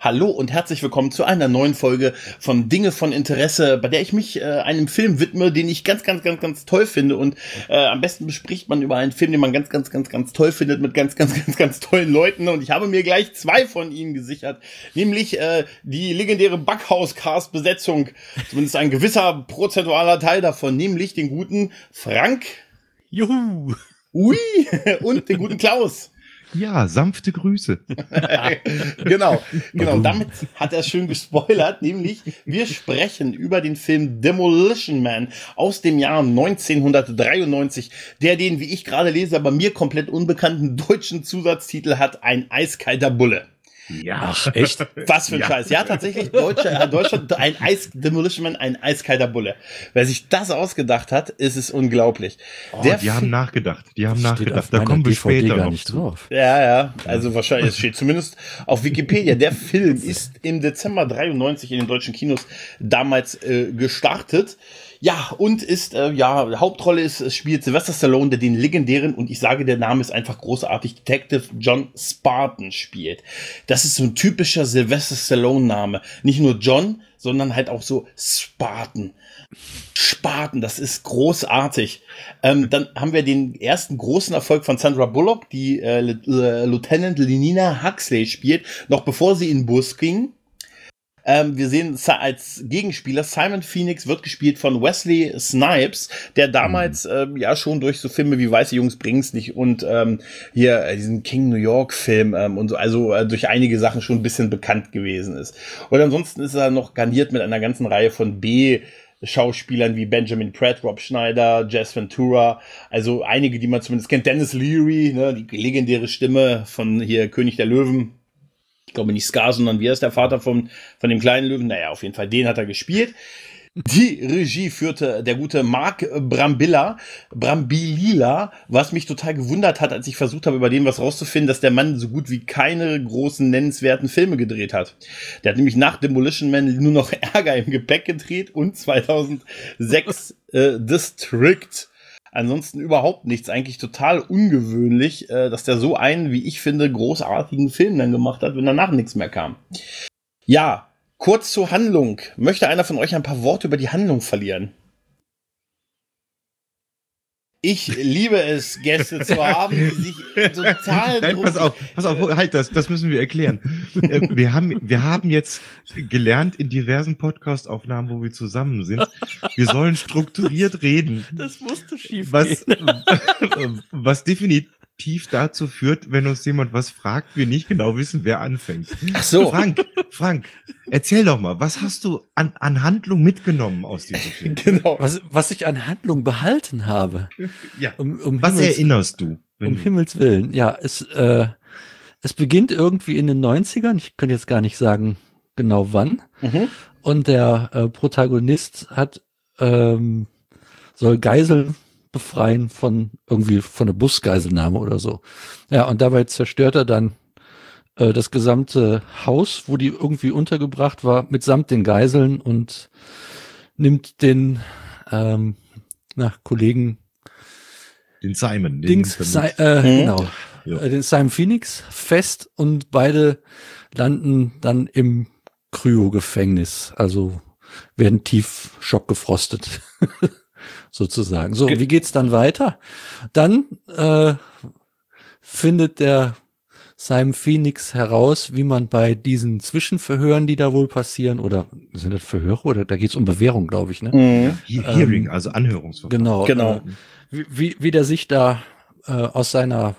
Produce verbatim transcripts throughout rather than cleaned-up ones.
Hallo und herzlich willkommen zu einer neuen Folge von Dinge von Interesse, bei der ich mich äh, einem Film widme, den ich ganz, ganz, ganz, ganz toll finde. Und äh, am besten bespricht man über einen Film, den man ganz, ganz, ganz, ganz toll findet, mit ganz, ganz, ganz, ganz tollen Leuten. Und ich habe mir gleich zwei von ihnen gesichert, nämlich äh, die legendäre Backhaus-Cast-Besetzung, zumindest ein gewisser prozentualer Teil davon, nämlich den guten Frank. Juhu! Ui! Und den guten Klaus. Ja, sanfte Grüße. Genau, genau. Damit hat er schön gespoilert, nämlich wir sprechen über den Film Demolition Man aus dem Jahr neunzehnhundertdreiundneunzig, der den, wie ich gerade lese, aber mir komplett unbekannten deutschen Zusatztitel hat: Ein eiskalter Bulle. Ja. Ach, echt? Was für ein ja. Scheiß. Ja, tatsächlich, Deutsche, äh, Deutschland, ein Eis, Demolition Man, ein eiskalter Bulle. Wer sich das ausgedacht hat, ist es unglaublich. Oh, Der die F- haben nachgedacht, die haben nachgedacht. Da kommen wir später gar nicht drauf. Ja, ja, also wahrscheinlich, es steht zumindest auf Wikipedia. Der Film ist im Dezember dreiundneunzig in den deutschen Kinos damals äh, gestartet. Ja, und ist, äh, ja, Hauptrolle ist, es spielt Sylvester Stallone, der den legendären, und ich sage, der Name ist einfach großartig, Detective John Spartan spielt. Das ist so ein typischer Sylvester Stallone-Name. Nicht nur John, sondern halt auch so Spartan. Spartan, das ist großartig. Ähm, dann haben wir den ersten großen Erfolg von Sandra Bullock, die äh, Lieutenant Lenina Huxley spielt, noch bevor sie in den Bus ging. Ähm, wir sehen als Gegenspieler Simon Phoenix, wird gespielt von Wesley Snipes, der damals mhm. ähm, ja schon durch so Filme wie Weiße Jungs bringen's nicht und ähm, hier äh, diesen King New York Film ähm, und so, also äh, durch einige Sachen schon ein bisschen bekannt gewesen ist. Und ansonsten ist er noch garniert mit einer ganzen Reihe von B Schauspielern wie Benjamin Pratt, Rob Schneider, Jess Ventura, also einige, die man zumindest kennt. Dennis Leary, ne, die legendäre Stimme von hier König der Löwen. Ich glaube nicht Scar, sondern wie ist der Vater von, von dem kleinen Löwen? Naja, auf jeden Fall, den hat er gespielt. Die Regie führte der gute Mark Brambilla, Brambilila, was mich total gewundert hat, als ich versucht habe, über den was rauszufinden, dass der Mann so gut wie keine großen nennenswerten Filme gedreht hat. Der hat nämlich nach Demolition Man nur noch Ärger im Gepäck gedreht und zweitausendsechs äh, District. Ansonsten überhaupt nichts, eigentlich total ungewöhnlich, äh, dass der so einen, wie ich finde, großartigen Film dann gemacht hat, wenn danach nichts mehr kam. Ja, kurz zur Handlung. Möchte einer von euch ein paar Worte über die Handlung verlieren? Ich liebe es, Gäste zu haben, die sich total... Nein, pass auf, pass auf, halt das, das müssen wir erklären. Wir haben, wir haben jetzt gelernt in diversen Podcast-Aufnahmen, wo wir zusammen sind, wir sollen strukturiert reden. Das musste schief was, gehen. Was definitiv dazu führt, wenn uns jemand was fragt, wir nicht genau wissen, wer anfängt. Ach so. Frank, Frank, erzähl doch mal, was hast du an, an Handlung mitgenommen aus diesem Film? Genau. Was, was ich an Handlung behalten habe. Ja. Um, um was Himmels, erinnerst du? Um Himmels Willen. Ja, es, äh, es beginnt irgendwie in den neunzigern. Ich könnte jetzt gar nicht sagen genau wann. Mhm. Und der äh, Protagonist hat, ähm, soll Geiseln befreien von irgendwie von der Busgeiselnahme oder so. Ja, und dabei zerstört er dann äh, das gesamte Haus, wo die irgendwie untergebracht war, mitsamt den Geiseln und nimmt den ähm, na, Kollegen den Simon, den Dings, Si- äh, hm? genau, ja. äh, den Simon Phoenix fest und beide landen dann im Kryo-Gefängnis, also werden tief schockgefrostet. Sozusagen. So, wie geht's dann weiter? Dann äh, findet der Simon Phoenix heraus, wie man bei diesen Zwischenverhören, die da wohl passieren, oder sind das Verhöre, oder da geht's um Bewährung, glaube ich, ne? Mhm. He- Hearing, ähm, also Anhörungsverfahren. Genau. Genau. Äh, wie, wie, wie der sich da äh, aus seiner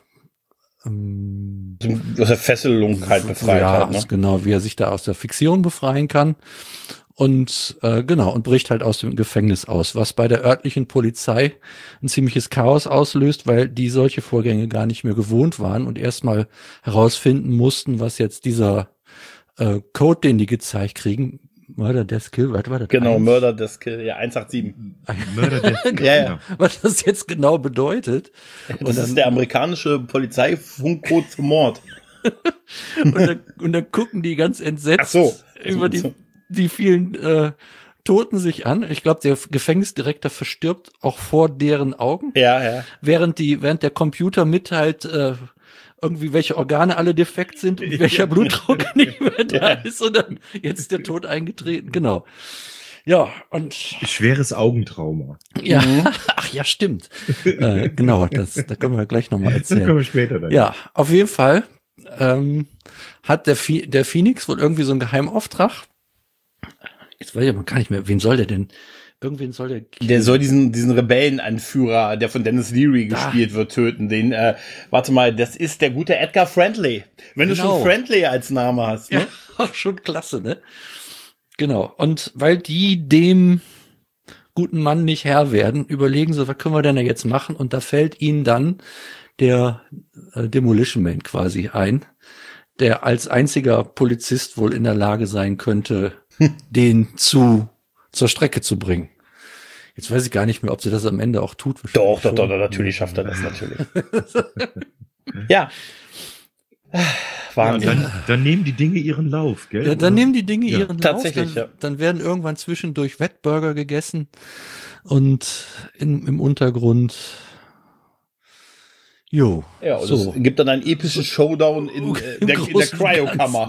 ähm, aus der Fesselung halt befreit ja, hat. Ne? Genau, wie er sich da aus der Fixierung befreien kann. Und äh, genau, und bricht halt aus dem Gefängnis aus, was bei der örtlichen Polizei ein ziemliches Chaos auslöst, weil die solche Vorgänge gar nicht mehr gewohnt waren und erstmal herausfinden mussten, was jetzt dieser äh, Code, den die gezeigt kriegen, Murder, Death, Kill, was war das? Genau, eins? Murder, Death, Kill, ja, eins acht sieben. Murder, Death, Kill, ja, ja. Was das jetzt genau bedeutet. Das und dann, ist der amerikanische Polizeifunkcode zum Mord. und, dann, und dann gucken die ganz entsetzt Ach so. über die die vielen äh, Toten sich an. Ich glaube, der Gefängnisdirektor verstirbt auch vor deren Augen. Ja, ja. Während die, während der Computer mitteilt, äh, irgendwie welche Organe alle defekt sind und welcher Blutdruck nicht mehr da ist und dann jetzt ist der Tod eingetreten. Genau. Ja, und schweres Augentrauma. Ja, mhm. Ach ja, stimmt. äh, genau, das, da können wir gleich nochmal erzählen. Das können wir später dann. Ja, auf jeden Fall ähm, hat der, der Phoenix wohl irgendwie so einen Geheimauftrag. Jetzt weiß ich aber gar nicht mehr, wen soll der denn? Irgendwen soll der killen. Der soll diesen diesen Rebellenanführer, der von Dennis Leary da. gespielt wird, töten. Den, äh, warte mal, das ist der gute Edgar Friendly. Wenn genau. du schon Friendly als Name hast, ne? Ja, schon klasse, ne? Genau. Und weil die dem guten Mann nicht Herr werden, überlegen sie, was können wir denn da jetzt machen? Und da fällt ihnen dann der äh, Demolition Man quasi ein, der als einziger Polizist wohl in der Lage sein könnte, den zu zur Strecke zu bringen. Jetzt weiß ich gar nicht mehr, ob sie das am Ende auch tut. Doch, doch, doch, doch, natürlich schafft er das natürlich. Ja. Wahnsinn. Ja, dann, dann nehmen die Dinge ihren Lauf, gell? Ja, dann nehmen die Dinge ja, ihren tatsächlich, Lauf. Dann, ja. dann werden irgendwann zwischendurch Wettburger gegessen und in, im Untergrund. Jo. Ja, und so. Es gibt dann einen epischen Showdown in, äh, der, in der Cryokammer.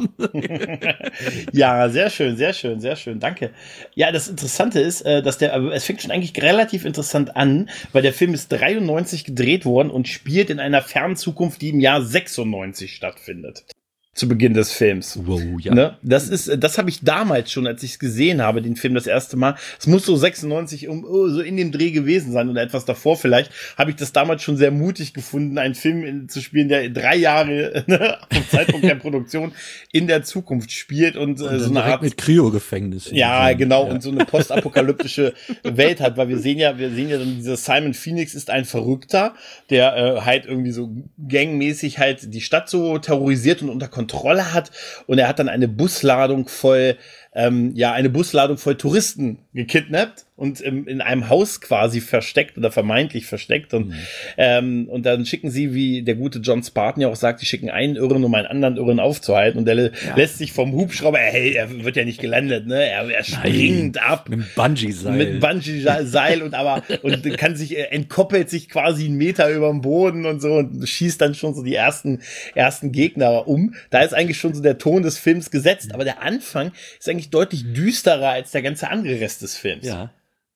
Ja, sehr schön, sehr schön, sehr schön, danke. Ja, das Interessante ist, äh, dass der, es fängt schon eigentlich relativ interessant an, weil der Film ist dreiundneunzig gedreht worden und spielt in einer fernen Zukunft, die im Jahr sechsundneunzig stattfindet. Zu Beginn des Films. Wow, ja. Ne? Das ist, das habe ich damals schon, als ich es gesehen habe, den Film das erste Mal. Es muss so sechsundneunzig um oh, so in dem Dreh gewesen sein oder etwas davor vielleicht. Habe ich das damals schon sehr mutig gefunden, einen Film in, zu spielen, der drei Jahre ne, vom Zeitpunkt der Produktion in der Zukunft spielt und, und äh, so eine Art mit Kryo-Gefängnis. Ja, genau ja. Und so eine postapokalyptische Welt hat, weil wir sehen ja, wir sehen ja dann dieser Simon Phoenix ist ein Verrückter, der äh, halt irgendwie so gangmäßig halt die Stadt so terrorisiert und unter Kontrolle Kontrolle hat und er hat dann eine Busladung voll, ähm, ja, eine Busladung voll Touristen gekidnappt und im, in einem Haus quasi versteckt oder vermeintlich versteckt und, mhm. ähm, und dann schicken sie, wie der gute John Spartan ja auch sagt, die schicken einen Irren, um einen anderen Irren aufzuhalten und der ja. lässt sich vom Hubschrauber, hey, er wird ja nicht gelandet, ne, er, er springt Nein, ab. Mit einem Bungee-Seil. Mit einem Bungee-Seil und aber, und kann sich, entkoppelt sich quasi einen Meter über dem Boden und so und schießt dann schon so die ersten, ersten Gegner um. Da ist eigentlich schon so der Ton des Films gesetzt, aber der Anfang ist eigentlich deutlich düsterer als der ganze andere Rest des Films. Ja.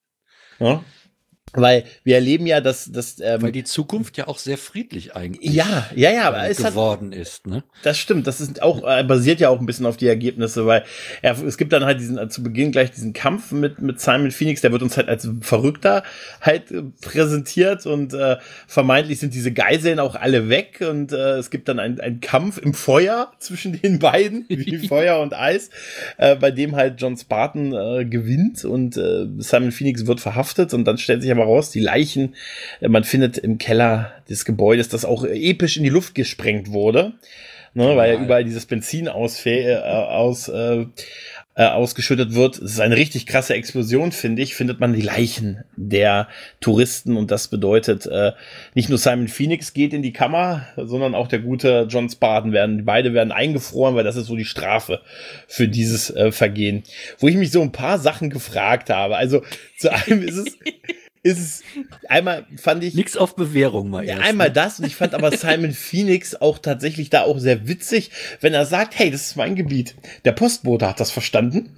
Ja? Weil wir erleben ja, dass, dass ähm, weil die Zukunft ja auch sehr friedlich eigentlich ja, ja, ja, aber äh, es geworden hat, ist, ne? Das stimmt, das ist auch äh, basiert ja auch ein bisschen auf die Ergebnisse, weil er, es gibt dann halt diesen äh, zu Beginn gleich diesen Kampf mit mit Simon Phoenix, der wird uns halt als Verrückter halt äh, präsentiert und äh, vermeintlich sind diese Geiseln auch alle weg und äh, es gibt dann einen einen Kampf im Feuer zwischen den beiden, wie Feuer und Eis, äh, bei dem halt John Spartan äh, gewinnt und äh, Simon Phoenix wird verhaftet und dann stellt sich aber raus, die Leichen, äh, man findet im Keller des Gebäudes, das auch episch in die Luft gesprengt wurde, ne, ja, weil ja überall dieses Benzin ausfä- äh, aus, äh, äh, ausgeschüttet wird. Es ist eine richtig krasse Explosion, finde ich, findet man die Leichen der Touristen und das bedeutet, äh, nicht nur Simon Phoenix geht in die Kammer, sondern auch der gute John Spartan werden, beide werden eingefroren, weil das ist so die Strafe für dieses äh, Vergehen. Wo ich mich so ein paar Sachen gefragt habe, also zu einem ist es ist es, einmal fand ich... Nix auf Bewährung mal ja, erst. Einmal das und ich fand aber Simon Phoenix auch tatsächlich da auch sehr witzig, wenn er sagt, hey, das ist mein Gebiet. Der Postbote hat das verstanden.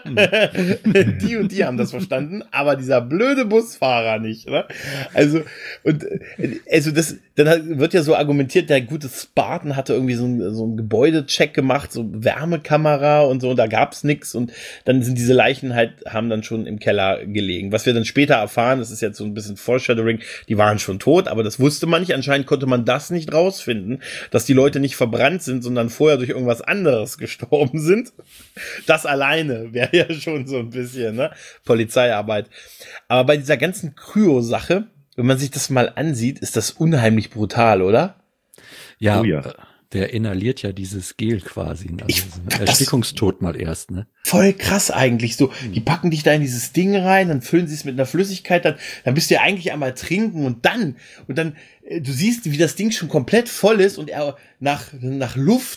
Die und die haben das verstanden, aber dieser blöde Busfahrer nicht. Ne? Also, und also das, dann wird ja so argumentiert, der gute Spartan hatte irgendwie so ein, so ein Gebäudecheck gemacht, so Wärmekamera und so, und da gab's nix und dann sind diese Leichen halt, haben dann schon im Keller gelegen. Was wir dann später erfahren, das ist jetzt so ein bisschen Foreshadowing, die waren schon tot, aber das wusste man nicht. Anscheinend konnte man das nicht rausfinden, dass die Leute nicht verbrannt sind, sondern vorher durch irgendwas anderes gestorben sind. Das alleine wäre ja schon so ein bisschen, ne, Polizeiarbeit. Aber bei dieser ganzen Kryo-Sache, wenn man sich das mal ansieht, ist das unheimlich brutal, oder? Ja, oh ja. Der inhaliert ja dieses Gel quasi. Also ich, Erstickungstod mal erst, ne? Voll krass eigentlich. So, die packen dich da in dieses Ding rein, dann füllen sie es mit einer Flüssigkeit, dann, dann bist du ja eigentlich einmal trinken und dann, und dann, du siehst, wie das Ding schon komplett voll ist und er nach, nach Luft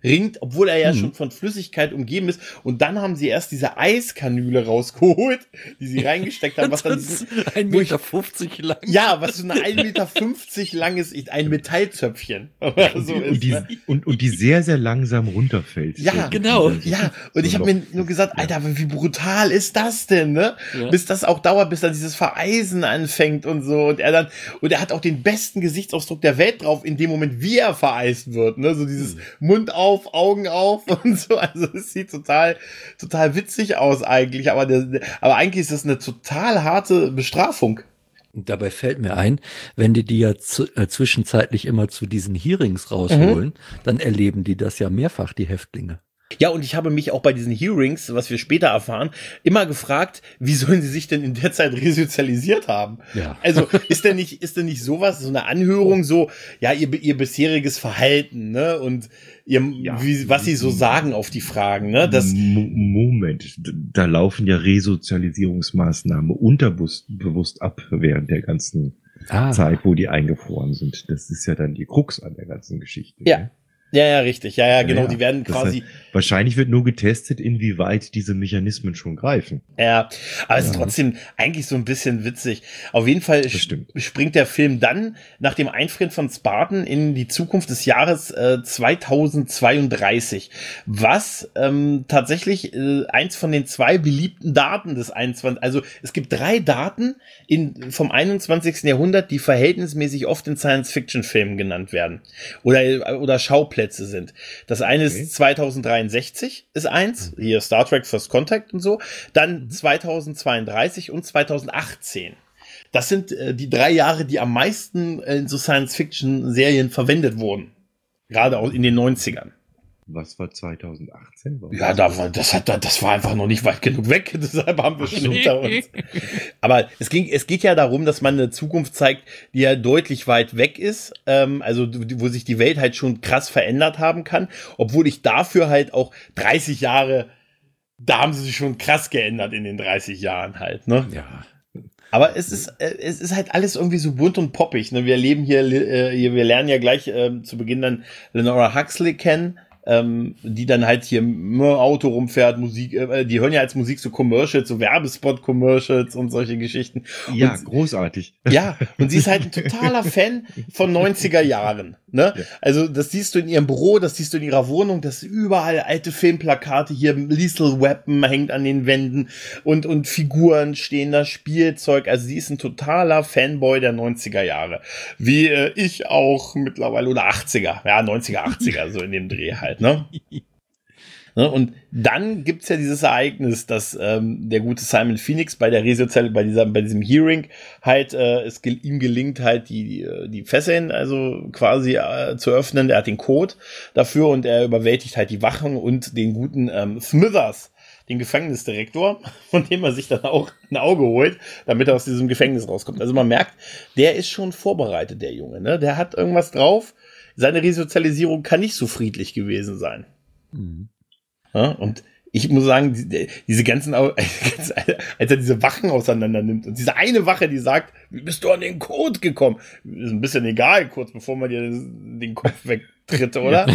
ringt, obwohl er ja Mhm. schon von Flüssigkeit umgeben ist. Und dann haben sie erst diese Eiskanüle rausgeholt, die sie reingesteckt haben, was dann diesen, ein wo ich- Meter fünfzig lang. ja, was so eine ein Meter fünfzig langes, ein Metallzöpfchen. Oder so und, ist, die, ne? und, und die sehr, sehr langsam runterfällt. Ja, genau. Ja, und ich habe mir nur gesagt, Alter, aber wie brutal ist das denn, ne? Ja. Bis das auch dauert, bis dann dieses Vereisen anfängt und so. Und er dann, und er hat auch den besten Gesichtsausdruck der Welt drauf, in dem Moment, wie er vereist wird, ne? So dieses Mund auf, Augen auf und so. Also es sieht total, total witzig aus eigentlich. Aber, der, aber eigentlich ist das eine total harte Bestrafung. Und dabei fällt mir ein, wenn die die ja zu, äh, zwischenzeitlich immer zu diesen Hearings rausholen, dann erleben die das ja mehrfach, die Häftlinge. Ja, und ich habe mich auch bei diesen Hearings, was wir später erfahren, immer gefragt, wie sollen sie sich denn in der Zeit resozialisiert haben? Ja. Also ist denn nicht, ist denn nicht sowas, so eine Anhörung, so, ja, ihr, ihr bisheriges Verhalten, ne? Und ihr, Ja. wie, was sie so sagen auf die Fragen, ne? Das, Mo- Moment, da laufen ja Resozialisierungsmaßnahmen unterbewusst bewusst ab während der ganzen Ah, Zeit, wo die eingefroren sind. Das ist ja dann die Krux an der ganzen Geschichte. Ja. ne? ja, ja, richtig. Ja, ja, genau. Ja, Die werden das quasi, heißt, wahrscheinlich wird nur getestet, inwieweit diese Mechanismen schon greifen. ja, aber es ist Ja. trotzdem eigentlich so ein bisschen witzig. Auf jeden Fall Das sp- stimmt. springt der Film dann nach dem Einfrieren von Spartan in die Zukunft des Jahres äh, zweitausendzweiunddreißig, was ähm, tatsächlich äh, eins von den zwei beliebten Daten des einundzwanzigsten. Also es gibt drei Daten in, vom einundzwanzigsten Jahrhundert, die verhältnismäßig oft in Science-Fiction-Filmen genannt werden oder, oder Schauplätze sind. Das eine Okay. ist zweitausenddreiundsechzig, ist eins, hier Star Trek First Contact und so, dann zweitausendzweiunddreißig und zweitausendachtzehn. Das sind äh, die drei Jahre, die am meisten in so Science-Fiction-Serien verwendet wurden. Gerade auch in den neunzigern. Was war zweitausendachtzehn? Warum Ja, da war, das hat, das war einfach noch nicht weit genug weg, deshalb haben wir schon hinter uns. Aber es ging, es geht ja darum, dass man eine Zukunft zeigt, die ja deutlich weit weg ist, ähm, also wo sich die Welt halt schon krass verändert haben kann, obwohl ich dafür halt auch dreißig Jahre, da haben sie sich schon krass geändert in den dreißig Jahren halt, ne? ja. Aber es ist, äh, es ist halt alles irgendwie so bunt und poppig. Ne? Wir erleben hier, äh, hier, wir lernen ja gleich äh, zu Beginn dann Lenora Huxley kennen, ähm, die dann halt hier im Auto rumfährt, Musik, äh, die hören ja als Musik so Commercials, so Werbespot-Commercials und solche Geschichten. Ja, Und, großartig. ja, und sie ist halt ein totaler Fan von neunziger Jahren. Ne? Ja. Also das siehst du in ihrem Büro, das siehst du in ihrer Wohnung, das sind überall alte Filmplakate, hier Lethal Weapon hängt an den Wänden und, und Figuren stehen da, Spielzeug. Also sie ist ein totaler Fanboy der neunziger Jahre. Wie äh, ich auch mittlerweile, oder achtziger, ja, neunziger, achtziger, so in dem Dreh halt, ne? Ne, und dann gibt's ja dieses Ereignis, dass ähm, der gute Simon Phoenix bei der Resozial, bei dieser, bei diesem Hearing halt, äh, es gel ihm gelingt halt die, die, die Fesseln also quasi äh, zu öffnen. Er hat den Code dafür und er überwältigt halt die Wachen und den guten ähm, Smithers, den Gefängnisdirektor, von dem er sich dann auch ein Auge holt, damit er aus diesem Gefängnis rauskommt. Also man merkt, der ist schon vorbereitet, der Junge, ne? Der hat irgendwas drauf. Seine Resozialisierung kann nicht so friedlich gewesen sein. Mhm. Ja, und ich muss sagen, die, diese ganzen, als er diese Wachen auseinander nimmt und diese eine Wache, die sagt, wie bist du an den Code gekommen? Ist ein bisschen egal, kurz bevor man dir den Kopf wegtritt, oder?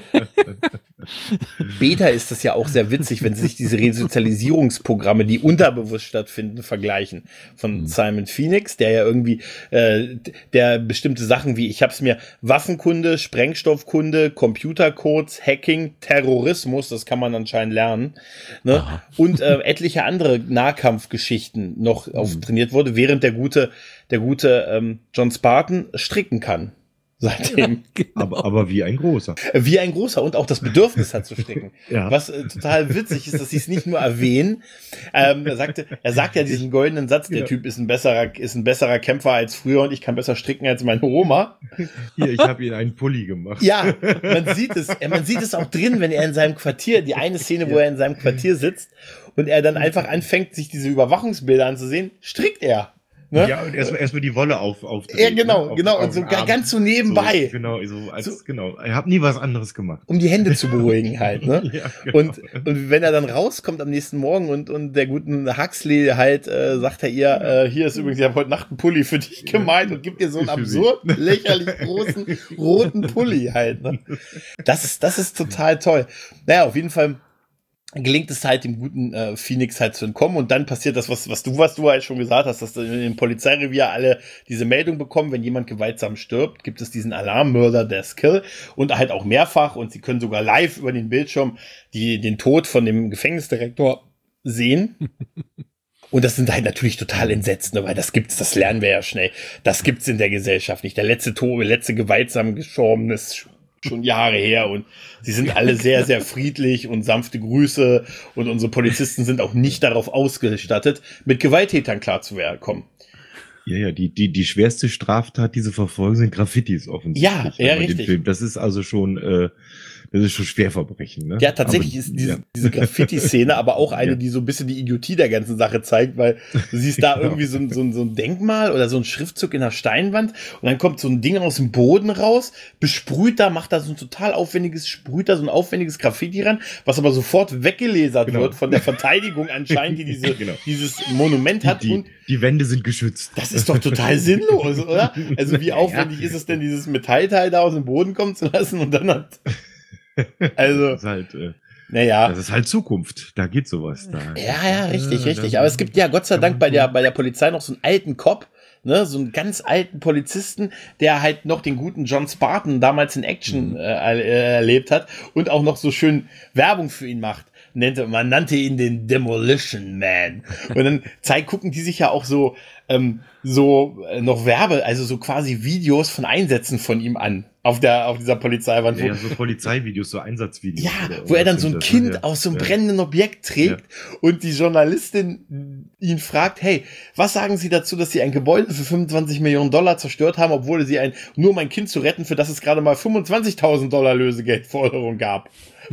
Beta ist das ja auch sehr witzig, wenn sich diese Resozialisierungsprogramme, die unterbewusst stattfinden, vergleichen. Von Simon Phoenix, der ja irgendwie, äh, der bestimmte Sachen wie, ich hab's mir Waffenkunde, Sprengstoffkunde, Computercodes, Hacking, Terrorismus, das kann man anscheinend lernen, ne? Und äh, etliche andere Nahkampfgeschichten noch mhm. auftrainiert wurde, während der gute, der gute ähm, John Spartan stricken kann. Seitdem. Genau. Aber, aber wie ein großer. Wie ein großer und auch das Bedürfnis hat zu stricken. Ja. Was äh, total witzig ist, dass sie es nicht nur erwähnen. Ähm, er sagte, er sagt ja diesen goldenen Satz, der Ja. Typ ist ein besserer, ist ein besserer Kämpfer als früher und ich kann besser stricken als meine Oma. Hier, ich habe ihn einen Pulli gemacht. Ja, man sieht es, äh, man sieht es auch drin, wenn er in seinem Quartier, die eine Szene, wo er in seinem Quartier sitzt und er dann einfach anfängt, sich diese Überwachungsbilder anzusehen, strickt er. Ne? Ja, und erstmal erstmal die Wolle auf auf. Ja, genau, auf, genau. auf und so den ga- Arm. ganz so nebenbei. So, genau, so als, So- genau. Ich habe nie was anderes gemacht. Um die Hände zu beruhigen halt, ne? Ja, genau. Und, und wenn er dann rauskommt am nächsten Morgen und, und der guten Huxley halt, äh, sagt er ihr, äh, hier ist übrigens, ich habe heute Nacht einen Pulli für dich gemeint und gibt ihr so einen Ist für sie. absurd lächerlich großen roten Pulli halt, ne? Das ist, das ist total toll. Naja, auf jeden Fall gelingt es halt dem guten äh, Phoenix halt zu entkommen und dann passiert das, was was du was du halt schon gesagt hast, dass in dem Polizeirevier alle diese Meldung bekommen, wenn jemand gewaltsam stirbt, gibt es diesen Alarmmörder, der Skill und halt auch mehrfach und sie können sogar live über den Bildschirm die den Tod von dem Gefängnisdirektor sehen. Und das sind halt natürlich total Entsetzende, weil das gibt's, das lernen wir ja schnell. Das gibt's in der Gesellschaft nicht. Der letzte Tod, letzte gewaltsam gestorben ist schon Jahre her und sie sind alle sehr, sehr friedlich und sanfte Grüße und unsere Polizisten sind auch nicht darauf ausgestattet, mit Gewalttätern klarzukommen. Ja, ja, die, die, die schwerste Straftat, die sie verfolgen, sind Graffitis offensichtlich. Ja, wenn ja, man den richtig. Film- Das ist also schon, äh, das ist schon Schwerverbrechen, ne? Ja, tatsächlich Aber, ist diese, ja. diese Graffiti-Szene aber auch eine, Ja. die so ein bisschen die Idiotie der ganzen Sache zeigt, weil du siehst da Genau. irgendwie so ein, so, ein, so ein Denkmal oder so ein Schriftzug in der Steinwand und dann kommt so ein Ding aus dem Boden raus, besprüht da, macht da so ein total aufwendiges, sprüht da so ein aufwendiges Graffiti ran, was aber sofort weggelesert Genau. wird von der Verteidigung anscheinend, die diese, Genau. dieses Monument hat Die, und die Wände sind geschützt. das ist doch total sinnlos, oder? Also wie aufwendig ist es denn, dieses Metallteil da aus dem Boden kommen zu lassen und dann hat, also, Das ist halt, äh, naja. das ist halt Zukunft. Da geht sowas. Da. Ja, ja, richtig, Ja, richtig. da- Aber es gibt ja Gott sei kann Dank man bei so- der, bei der Polizei noch so einen alten Cop, ne, so einen ganz alten Polizisten, der halt noch den guten John Spartan damals in Action äh, äh, erlebt hat und auch noch so schön Werbung für ihn macht. Nannte, man nannte ihn den Demolition Man. Und dann zeig, gucken die sich ja auch so, ähm, so äh, noch Werbe, also so quasi Videos von Einsätzen von ihm an. Auf der, auf dieser Polizeiwand. Ja, wo- ja, so Polizeivideos, so Einsatzvideos. ja, oder wo er dann irgendwas so ein sind das, Kind ne? Ja. aus so einem Ja. brennenden Objekt trägt und die Journalistin ihn fragt, hey, was sagen Sie dazu, dass Sie ein Gebäude für fünfundzwanzig Millionen Dollar zerstört haben, obwohl Sie ein, nur um ein Kind zu retten, für das es gerade mal fünfundzwanzigtausend Dollar Lösegeldforderung gab?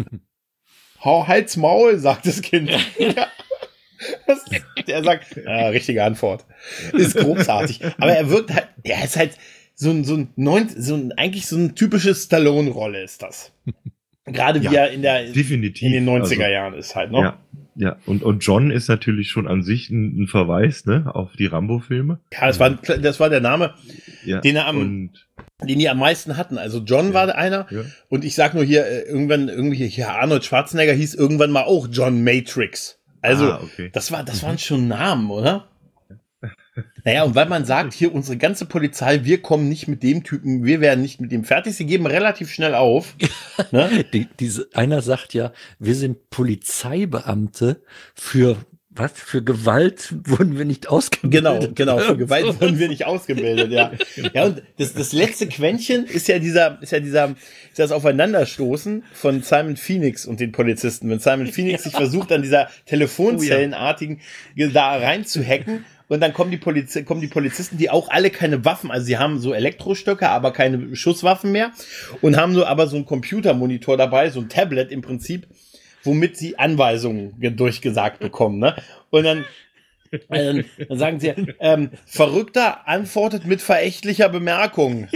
Hau Hals Maul, sagt das Kind. Ja. Das, der sagt, ja, richtige Antwort. Ist großartig. Aber er wirkt halt, er ist halt so ein, so ein, neun, so ein, eigentlich so ein typisches Stallone-Rolle ist das. Gerade wie Ja, er in der, Definitiv. in den neunziger Also, Jahren ist halt, ne? Ja, ja. Und, und John ist natürlich schon an sich ein, ein Verweis, ne, auf die Rambo-Filme. Ja, das war, das war der Name, Ja. den er am, und, den die am meisten hatten. Also John Ja. war einer. ja. Und ich sag nur hier, äh, irgendwann, irgendwie, hier, Arnold Schwarzenegger hieß irgendwann mal auch John Matrix. Also, Ah, okay. das war, das waren schon Namen, oder? Naja, und weil man sagt, hier unsere ganze Polizei, wir kommen nicht mit dem Typen, wir werden nicht mit dem fertig, sie geben relativ schnell auf. Ne? Die, diese, einer sagt ja, wir sind Polizeibeamte für was? Für Gewalt wurden wir nicht Genau, ausgebildet. genau, für Gewalt wurden wir nicht ausgebildet, ja. Ja, und das, das letzte Quäntchen ist ja dieser, ist ja dieser, ist das Aufeinanderstoßen von Simon Phoenix und den Polizisten. Wenn Simon Phoenix sich versucht, an dieser Telefonzellenartigen da reinzuhacken, und dann kommen die Poliz kommen die Polizisten, die auch alle keine Waffen, also sie haben so Elektrostöcke, aber keine Schusswaffen mehr und haben nur aber so einen Computermonitor dabei, so ein Tablet im Prinzip, womit sie Anweisungen ge- durchgesagt bekommen, ne? Und dann, äh, dann sagen sie, ähm, Verrückter antwortet mit verächtlicher Bemerkung.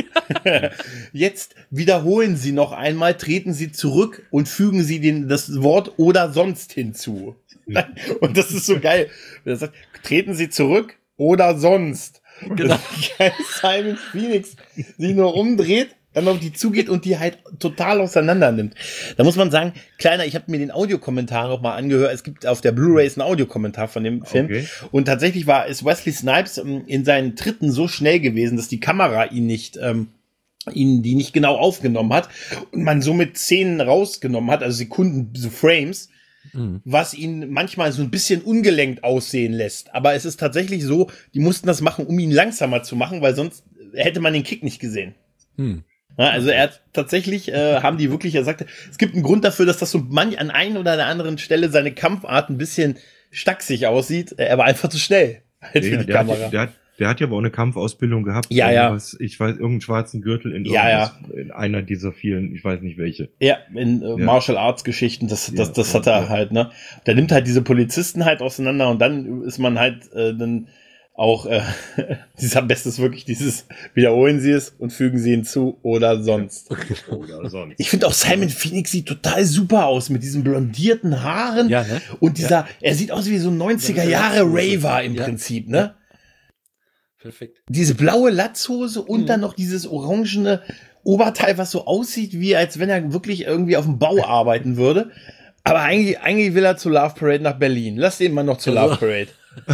Jetzt wiederholen Sie noch einmal, treten Sie zurück und fügen Sie den, das Wort oder sonst hinzu. Und das ist so geil. Er sagt, treten Sie zurück oder sonst. Genau. Geil, Simon Phoenix sich nur umdreht, dann auf die zugeht und die halt total auseinander nimmt. Da muss man sagen, kleiner, ich habe mir den Audiokommentar noch mal angehört. Es gibt auf der Blu-ray einen Audiokommentar von dem Film. Okay. Und tatsächlich war ist Wesley Snipes ähm, in seinen Tritten so schnell gewesen, dass die Kamera ihn nicht ähm, ihn die nicht genau aufgenommen hat und man somit Szenen rausgenommen hat, also Sekunden, so Frames, Mhm. was ihn manchmal so ein bisschen ungelenkt aussehen lässt. Aber es ist tatsächlich so, die mussten das machen, um ihn langsamer zu machen, weil sonst hätte man den Kick nicht gesehen. Hm. Ja, also er hat tatsächlich, äh, haben die wirklich, er sagte, es gibt einen Grund dafür, dass das so manch an einer oder der anderen Stelle seine Kampfart ein bisschen stacksig aussieht. Er war einfach zu schnell halt für Ja, die der, Kamera. hat, der, hat, der hat ja aber auch eine Kampfausbildung gehabt. Ja, ja. Irgendwas, ich weiß, irgendeinen schwarzen Gürtel in, Ja, irgendwas, in einer dieser vielen, ich weiß nicht welche. Ja, in äh, Ja. Martial Arts Geschichten, das, das, Ja, das ja, hat er ja. halt, ne? Der nimmt halt diese Polizisten halt auseinander und dann ist man halt, äh, dann auch äh, dieses am besten ist wirklich dieses, wiederholen Sie es und fügen Sie hinzu oder sonst. Oder sonst. Ich finde auch Simon Phoenix sieht total super aus mit diesen blondierten Haaren Ja, ne? und dieser, ja. er sieht aus wie so ein neunziger Jahre Raver im ja. Prinzip, ne? Perfekt. Diese blaue Latzhose und mhm. dann noch dieses orangene Oberteil, was so aussieht, wie als wenn er wirklich irgendwie auf dem Bau arbeiten würde. Aber eigentlich, eigentlich will er zur Love Parade nach Berlin. Lass den mal noch zur Love Parade.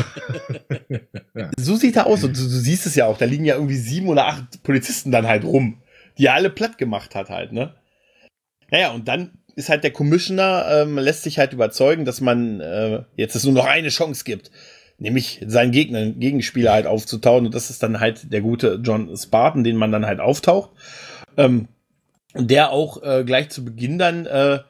So sieht er aus und du, du siehst es ja auch, da liegen ja irgendwie sieben oder acht Polizisten dann halt rum, die er alle platt gemacht hat halt, ne? Naja, und dann ist halt der Commissioner, ähm, lässt sich halt überzeugen, dass man äh, jetzt es nur noch eine Chance gibt, nämlich seinen Gegner, Gegenspieler halt aufzutauen und das ist dann halt der gute John Spartan, den man dann halt auftaucht, ähm, der auch äh, gleich zu Beginn dann äh,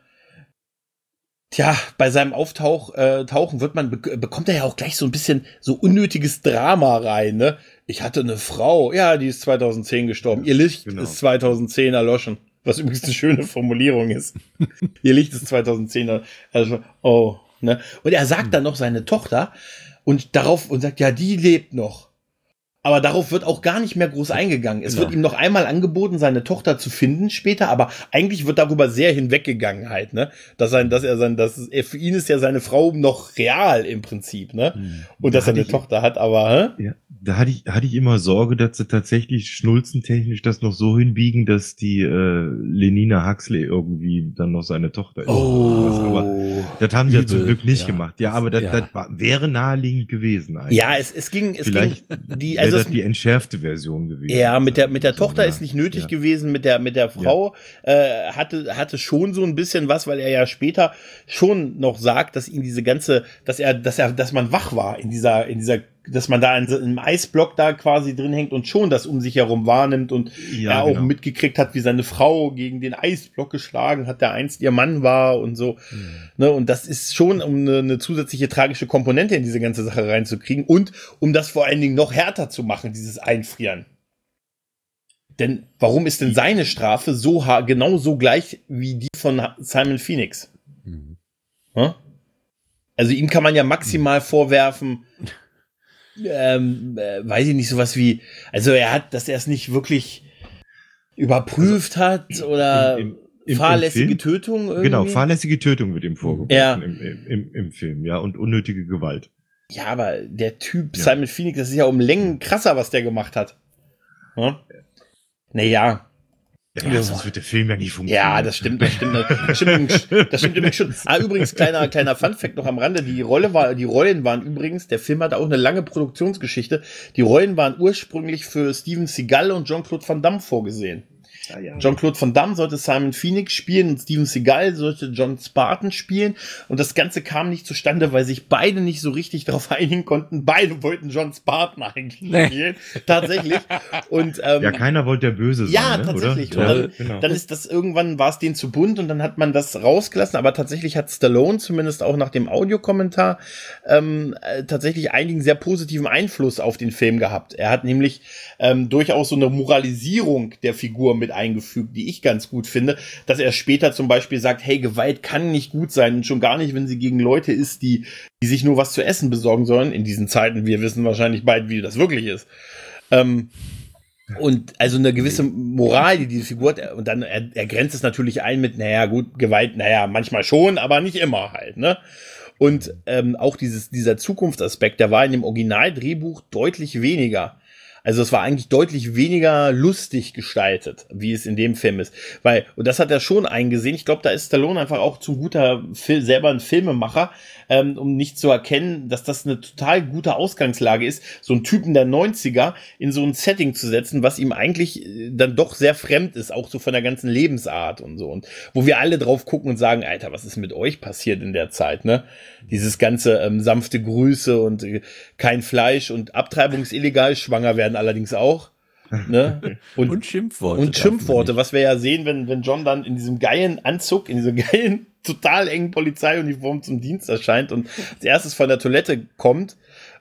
Tja, bei seinem Auftauch, äh, Tauchen wird man, be- bekommt er ja auch gleich so ein bisschen so unnötiges Drama rein, ne? Ich hatte eine Frau, ja, die ist zweitausendzehn gestorben. Ihr Licht genau. ist zweitausendzehn erloschen. Was übrigens eine schöne Formulierung ist. Ihr Licht ist zweitausendzehn erloschen. Oh, ne? Und er sagt dann noch seine Tochter und darauf und sagt, ja, die lebt noch. Aber darauf wird auch gar nicht mehr groß eingegangen. Es genau. wird ihm noch einmal angeboten, seine Tochter zu finden später, aber eigentlich wird darüber sehr hinweggegangen halt, ne? Dass er, dass er sein, dass er, für ihn ist ja seine Frau noch real im Prinzip, ne? Mhm. Und da dass er eine ich, Tochter hat, aber, hä? Ja, da hatte ich, hatte ich immer Sorge, dass sie tatsächlich schnulzentechnisch das noch so hinbiegen, dass die, äh, Lenina Huxley irgendwie dann noch seine Tochter ist. Oh. Aber das haben sie ja zum Glück nicht ja. gemacht. Ja, aber das, ja. das war, wäre naheliegend gewesen eigentlich. Ja, es, es ging, es Vielleicht ging, die, also das die entschärfte Version gewesen. Ja, mit der mit der Tochter ist nicht nötig ja. gewesen, mit der mit der Frau ja. äh, hatte hatte schon so ein bisschen was, weil er ja später schon noch sagt, dass ihn diese ganze, dass er dass er dass man wach war in dieser in dieser dass man da in, in einem Eisblock da quasi drin hängt und schon das um sich herum wahrnimmt und ja, er auch genau. mitgekriegt hat, wie seine Frau gegen den Eisblock geschlagen hat, der einst ihr Mann war und so. Mhm. Ne, und das ist schon, um eine, eine zusätzliche tragische Komponente in diese ganze Sache reinzukriegen und um das vor allen Dingen noch härter zu machen, dieses Einfrieren. Denn warum ist denn seine Strafe so ha- genau so gleich wie die von Simon Phoenix? Mhm. Hm? Also ihm kann man ja maximal mhm. vorwerfen, ähm, äh, weiß ich nicht, sowas wie, also er hat, dass er es nicht wirklich überprüft also, hat oder im, im, im, fahrlässige im Tötung irgendwie. Genau, fahrlässige Tötung wird ihm vorgeworfen ja. im, im, im Film, ja, und unnötige Gewalt. Ja, aber der Typ ja. Simon Phoenix, das ist ja um Längen krasser, was der gemacht hat. Hm? Naja. Ja, ja, sonst wird der Film ja nicht funktionieren. Ja, das stimmt, das stimmt, das stimmt, das stimmt übrigens schon. Ah, übrigens, kleiner, kleiner Funfact noch am Rande. Die Rolle war, die Rollen waren übrigens, der Film hatte auch eine lange Produktionsgeschichte. Die Rollen waren ursprünglich für Steven Seagal und Jean-Claude Van Damme vorgesehen. Ja, ja. Jean-Claude Van Damme sollte Simon Phoenix spielen und Steven Seagal sollte John Spartan spielen und das Ganze kam nicht zustande, weil sich beide nicht so richtig darauf einigen konnten. Beide wollten John Spartan eigentlich nee. spielen, tatsächlich. Und ähm, ja, keiner wollte der Böse sein, ja, ne, tatsächlich. Oder? Und dann, ja, genau. dann ist das irgendwann war es denen zu bunt und dann hat man das rausgelassen. Aber tatsächlich hat Stallone zumindest auch nach dem Audiokommentar ähm, äh, tatsächlich einigen sehr positiven Einfluss auf den Film gehabt. Er hat nämlich ähm, durchaus so eine Moralisierung der Figur mit eingefügt, die ich ganz gut finde, dass er später zum Beispiel sagt, hey, Gewalt kann nicht gut sein und schon gar nicht, wenn sie gegen Leute ist, die, die sich nur was zu essen besorgen sollen in diesen Zeiten. Wir wissen wahrscheinlich beide, wie das wirklich ist. Ähm, und also eine gewisse Moral, die diese Figur hat, und dann er, er grenzt es natürlich ein mit, naja, gut, Gewalt, naja, manchmal schon, aber nicht immer halt, ne? Und ähm, auch dieses, dieser Zukunftsaspekt, der war in dem Originaldrehbuch deutlich weniger. Also es war eigentlich deutlich weniger lustig gestaltet, wie es in dem Film ist. Weil, und das hat er schon eingesehen, ich glaube, da ist Stallone einfach auch zu guter, Fil- selber ein Filmemacher, ähm, um nicht zu erkennen, dass das eine total gute Ausgangslage ist, so einen Typen der neunziger in so ein Setting zu setzen, was ihm eigentlich äh, dann doch sehr fremd ist, auch so von der ganzen Lebensart und so. Und wo wir alle drauf gucken und sagen, Alter, was ist mit euch passiert in der Zeit, ne? Dieses ganze ähm, sanfte Grüße und äh, kein Fleisch und abtreibungsillegal, schwanger werden allerdings auch. Ne? Und, und Schimpfworte. Und Schimpfworte, was wir ja sehen, wenn, wenn John dann in diesem geilen Anzug, in dieser geilen, total engen Polizeiuniform zum Dienst erscheint und als erstes von der Toilette kommt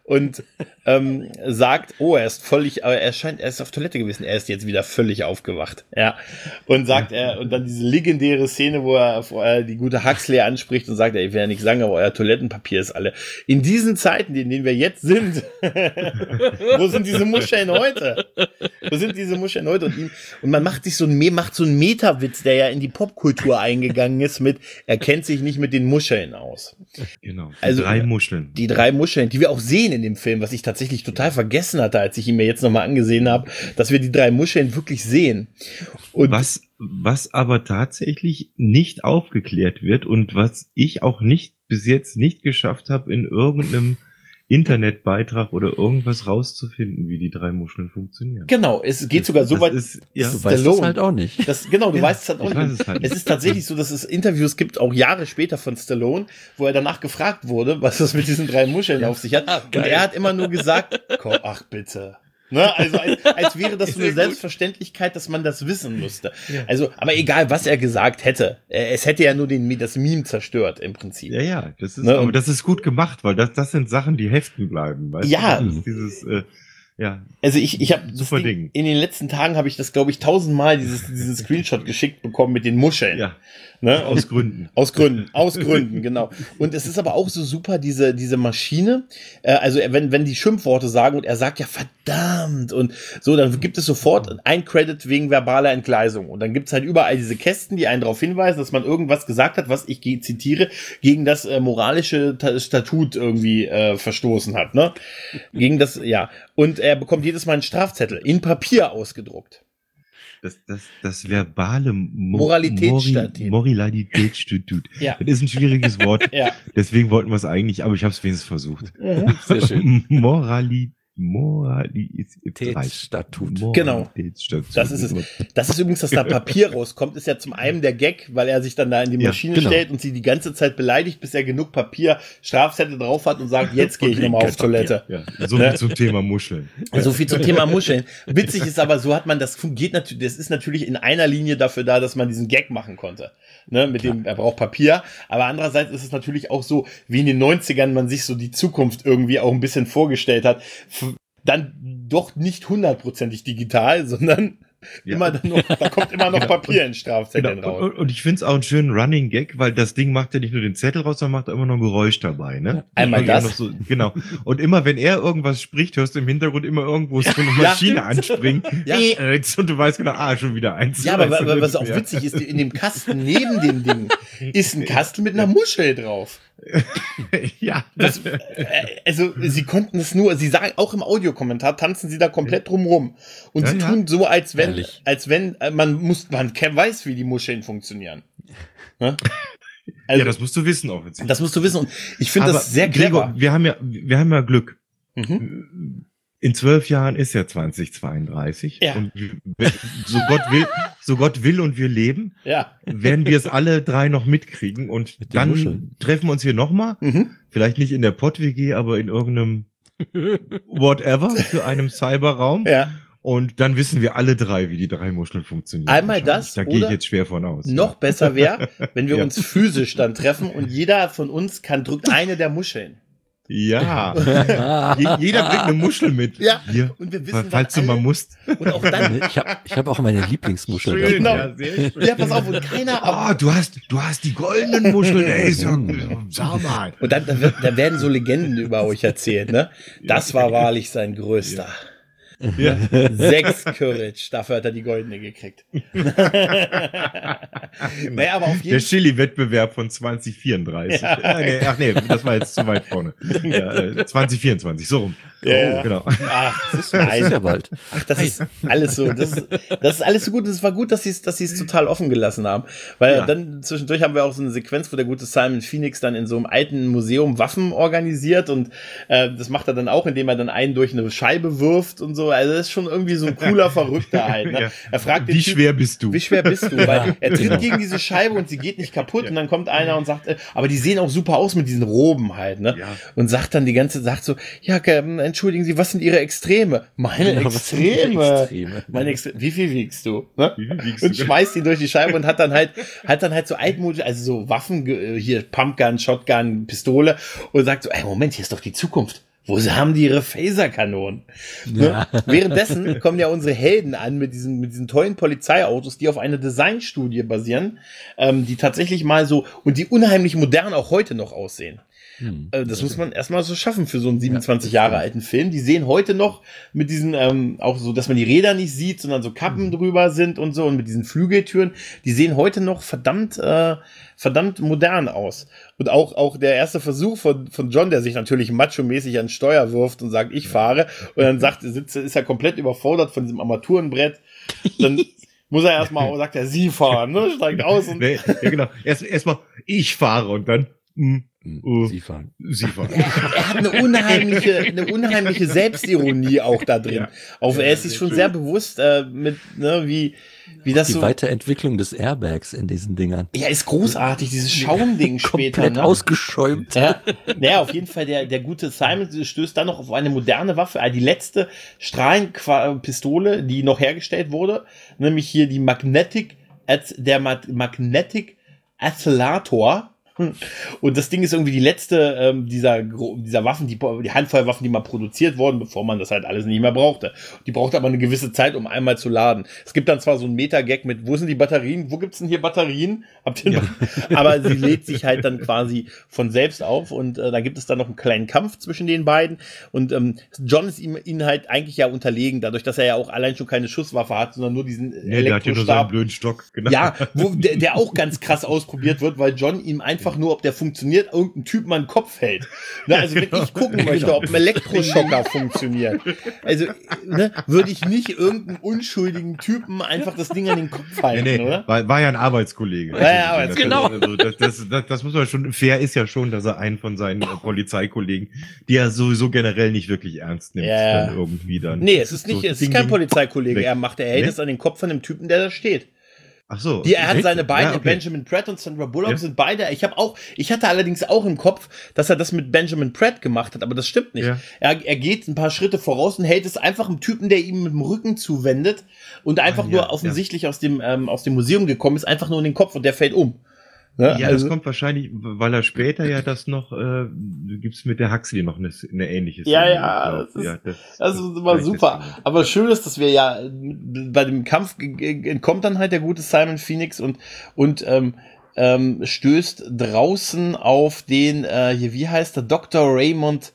und ähm, sagt, oh, er ist völlig, aber er scheint, er ist auf Toilette gewesen, er ist jetzt wieder völlig aufgewacht. Ja. Und sagt er, und dann diese legendäre Szene, wo er, wo er die gute Huxley anspricht und sagt, ich will ja nichts sagen, aber euer Toilettenpapier ist alle. In diesen Zeiten, in denen wir jetzt sind, wo sind diese Muscheln heute? Wo sind diese Muscheln heute? Und, ihm, und man macht sich so ein, macht so einen Meta-Witz, der ja in die Popkultur eingegangen ist mit, er kennt sich nicht mit den Muscheln aus. Genau. Die Also, drei Muscheln. Die drei Muscheln, die wir auch sehen in dem Film, was ich tatsächlich total vergessen hatte, als ich ihn mir jetzt nochmal angesehen habe, dass wir die drei Muscheln wirklich sehen. Und was, was aber tatsächlich nicht aufgeklärt wird und was ich auch nicht bis jetzt nicht geschafft habe, in irgendeinem Internetbeitrag oder irgendwas rauszufinden, wie die drei Muscheln funktionieren. Genau, es geht sogar so Das weit. ist, ja, Du weißt es halt auch nicht. Das, genau, du Ja, weißt es halt auch ich weiß nicht. es halt Es nicht. ist tatsächlich so, dass es Interviews gibt, auch Jahre später von Stallone, wo er danach gefragt wurde, was das mit diesen drei Muscheln auf sich hat. Und er hat immer nur gesagt, komm, ach bitte. Ne? Also als, als wäre das so eine Selbstverständlichkeit, dass man das wissen müsste. Ja. Also, aber egal, was er gesagt hätte, äh, es hätte ja nur den, das Meme zerstört im Prinzip. Ja, ja, das ist, Ne, aber und- das ist gut gemacht, weil das, das sind Sachen, die heften bleiben, weißt Ja. du? Das ist dieses, äh, ja, Also ich, ich habe Super Ding. in den letzten Tagen habe ich das, glaube ich, tausendmal dieses, diesen Screenshot geschickt bekommen mit den Muscheln. ja, Ne? aus Gründen. Aus Gründen, aus Gründen, genau. Und es ist aber auch so super, diese, diese Maschine, äh, also wenn, wenn die Schimpfworte sagen und er sagt ja verdammt und so, dann gibt es sofort ein Credit wegen verbaler Entgleisung. Und dann gibt es halt überall diese Kästen, die einen darauf hinweisen, dass man irgendwas gesagt hat, was ich ge- zitiere, gegen das äh, moralische Ta- Statut irgendwie äh, verstoßen hat, ne? Gegen das, ja. Und er bekommt jedes Mal einen Strafzettel in Papier ausgedruckt. Das, das, das verbale Mo Moralitätsstatut. Moralitätsstatut. Ja. Das ist ein schwieriges Wort. Ja. Deswegen wollten wir es eigentlich, aber ich habe es wenigstens versucht. Sehr schön. Morali, Morali, Tätsstatut. Genau. Moralitätsstatut. Das ist es. Das ist übrigens, dass da Papier rauskommt, ist ja zum einen der Gag, weil er sich dann da in die Ja, Maschine genau. stellt und sie die ganze Zeit beleidigt, bis er genug Papier, Strafzettel drauf hat und sagt, jetzt gehe ich nochmal auf Toilette. Ja, so viel zum Thema Muscheln. So viel zum Thema Muscheln. Witzig ist aber, so hat man das, geht natürlich, das ist natürlich in einer Linie dafür da, dass man diesen Gag machen konnte. Ne, mit dem, er braucht Papier. Aber andererseits ist es natürlich auch so, wie in den neunzigern man sich so die Zukunft irgendwie auch ein bisschen vorgestellt hat. F- Dann doch nicht hundertprozentig digital, sondern Ja. immer dann noch, da kommt immer noch Papier in Strafzetteln Genau. raus. Und, und ich finde es auch einen schönen Running Gag, weil das Ding macht ja nicht nur den Zettel raus, sondern macht auch immer noch ein Geräusch dabei, ne? Einmal Und ja das. noch so, genau. Und immer wenn er irgendwas spricht, hörst du im Hintergrund immer irgendwo so eine Maschine anspringen. Ja. Äh, Und du weißt genau, ah, schon wieder eins. Ja, aber Weißt du, wa- was auch ja. witzig ist, in dem Kasten neben dem Ding ist ein Kasten mit einer Muschel drauf. Ja. Das, äh, also sie konnten es nur, sie sagen auch im Audiokommentar, tanzen sie da komplett drumrum. Und Ja, sie ja. tun so, als wenn, Ehrlich. als wenn äh, man muss, man ke- weiß, wie die Muscheln funktionieren. Ne? Also, Ja, das musst du wissen, offensichtlich. das musst du wissen. Und ich finde Aber, das sehr Gregor, clever. wir haben ja, wir haben ja Glück. Mhm. In zwölf Jahren ist ja zwanzig zweiunddreißig. Ja. Und wir- so Gott will, so Gott will und wir leben, Ja. werden wir es alle drei noch mitkriegen und Mit den dann Muscheln. treffen wir uns hier nochmal. Mhm. Vielleicht nicht in der Pott-W G, aber in irgendeinem whatever für einem Cyberraum. Ja. Und dann wissen wir alle drei, wie die drei Muscheln funktionieren. Einmal Wahrscheinlich. das Da gehe ich oder jetzt schwer von aus. Noch besser wäre, wenn wir Ja. uns physisch dann treffen und jeder von uns kann drückt eine der Muscheln. Ja. Je, jeder bringt eine Muschel mit. Ja. Hier. Und wir wissen Falls du dann mal alle- musst. Und auch dann, Ich habe ich hab auch meine Lieblingsmuschel. Schön, Genau. ja, sehr schön. ja, pass auf, und keiner, Ah, du hast, du hast die goldenen Muscheln, ey, so, sag mal. und dann, da, wird, da werden so Legenden über euch erzählt, ne? Das war wahrlich sein größter. Ja. Sechs Courage, dafür hat er die goldene gekriegt. Naja, aber auf Der jeden Fall. Chili-Wettbewerb von zwanzig vierunddreißig. Ja. Ah, nee, ach nee, das war jetzt zu weit vorne. Ja, äh, zwanzig vierundzwanzig, so rum. Ja. Oh, genau. Ach, das ist, Das ist ja nein, bald. ach, das ist alles so. Das ist, das ist alles so gut. Und es war gut, dass sie es, dass sie es total offen gelassen haben. Weil Ja. dann zwischendurch haben wir auch so eine Sequenz, wo der gute Simon Phoenix dann in so einem alten Museum Waffen organisiert. Und äh, das macht er dann auch, indem er dann einen durch eine Scheibe wirft und so. Also das ist schon irgendwie so ein cooler Verrückter halt. Ne? Ja. Er fragt den Wie Typ, schwer bist du? Wie schwer bist du? Weil er tritt genau. gegen diese Scheibe und sie geht nicht kaputt und dann kommt einer und sagt, äh, aber die sehen auch super aus mit diesen Roben halt, ne? Ja. Und sagt dann die ganze, sagt so, ja, ähm, entschuldigen Sie, was sind Ihre Extreme? Meine Genau, was sind die Extreme. Extreme? Meine Extreme. Wie viel wiegst du? Ne? Wie viel wiegst Und du? schmeißt ihn durch die Scheibe und hat dann halt, hat dann halt so altmodisch, also so Waffen, äh, hier Pumpgun, Shotgun, Pistole und sagt so, ey, Moment, hier ist doch die Zukunft. Wo haben die ihre Phaserkanonen? Ja. Ne? Währenddessen kommen ja unsere Helden an mit diesen, mit diesen tollen Polizeiautos, die auf einer Designstudie basieren, ähm, die tatsächlich mal so, und die unheimlich modern auch heute noch aussehen. Hm. Äh, das muss man erstmal so schaffen für so einen siebenundzwanzig ja, Jahre alten Film. Die sehen heute noch mit diesen, ähm, auch so, dass man die Räder nicht sieht, sondern so Kappen hm. drüber sind und so und mit diesen Flügeltüren, die sehen heute noch verdammt, äh, verdammt modern aus. Und auch, auch der erste Versuch von, von John, der sich natürlich macho-mäßig ans Steuer wirft und sagt, ich fahre, und dann sagt, sitzt, ist er komplett überfordert von diesem Armaturenbrett. Dann muss er erstmal, sagt er, sie fahren, ne, steigt aus und. Nee, ja, genau. Erst, erstmal, ich fahre und dann, mh, Uh, Sie fahren. Sie fahren. Er, er hat eine unheimliche, eine unheimliche Selbstironie auch da drin. Ja. Auch er ist sich schon sehr bewusst äh, mit, ne, wie, wie das die so. Die Weiterentwicklung des Airbags in diesen Dingern. Ja, ist großartig, dieses Schaumding später. Komplett ne? ausgeschäumt. Ja. Naja, auf jeden Fall, der, der gute Simon stößt dann noch auf eine moderne Waffe, die letzte Strahlenpistole, die noch hergestellt wurde, nämlich hier die Magnetic, der Magnetic Accelerator. Und das Ding ist irgendwie die letzte ähm, dieser dieser Waffen, die, die Handfeuerwaffen, die mal produziert wurden, bevor man das halt alles nicht mehr brauchte. Die braucht aber eine gewisse Zeit, um einmal zu laden. Es gibt dann zwar so einen Meta-Gag mit, wo sind die Batterien? Wo gibt's denn hier Batterien? Habt ihr noch? Ja. Aber sie lädt sich halt dann quasi von selbst auf und äh, da gibt es dann noch einen kleinen Kampf zwischen den beiden und ähm, John ist ihm ihnen halt eigentlich ja unterlegen, dadurch, dass er ja auch allein schon keine Schusswaffe hat, sondern nur diesen äh, nee, der hat ja nur seinen blöden Stock. Genau. Ja, wo der, der auch ganz krass ausprobiert wird, weil John ihm einfach nur, ob der funktioniert, irgendein Typ mal einen Kopf hält. Ne, also wenn ich gucken möchte, ob ein Elektroschocker funktioniert, also ne, würde ich nicht irgendeinen unschuldigen Typen einfach das Ding an den Kopf halten, nee, nee, oder? War, war ja ein Arbeitskollege. War ja Arbeitskollege. Genau. Also das, das, das, das muss man schon, fair ist ja schon, dass er einen von seinen äh, Polizeikollegen, die er sowieso generell nicht wirklich ernst nimmt, ja. dann irgendwie dann. Nee, es ist nicht, so es ist kein Polizeikollege, er macht, er hält nee? es an den Kopf von dem Typen, der da steht. Ach so. Die, er hat seine beiden, ja, okay. Benjamin Pratt und Sandra Bullock ja. sind beide, ich habe auch, ich hatte allerdings auch im Kopf, dass er das mit Benjamin Pratt gemacht hat, aber das stimmt nicht. Ja. Er, er geht ein paar Schritte voraus und hält es einfach einem Typen, der ihm mit dem Rücken zuwendet und einfach ah, ja, nur offensichtlich ja. aus dem, ähm, aus dem Museum gekommen ist, einfach nur in den Kopf und der fällt um. Ne? Ja, also, das kommt wahrscheinlich, weil er später ja das noch, äh, gibt's mit der Huxley noch eine, eine ähnliche Szene. Ja, ja, das ist, ja, das, das ist immer super. Aber schön ist, dass wir ja, bei dem Kampf entkommt dann halt der gute Simon Phoenix und, und, ähm, ähm, stößt draußen auf den, äh, hier, wie heißt der, Doktor Raymond,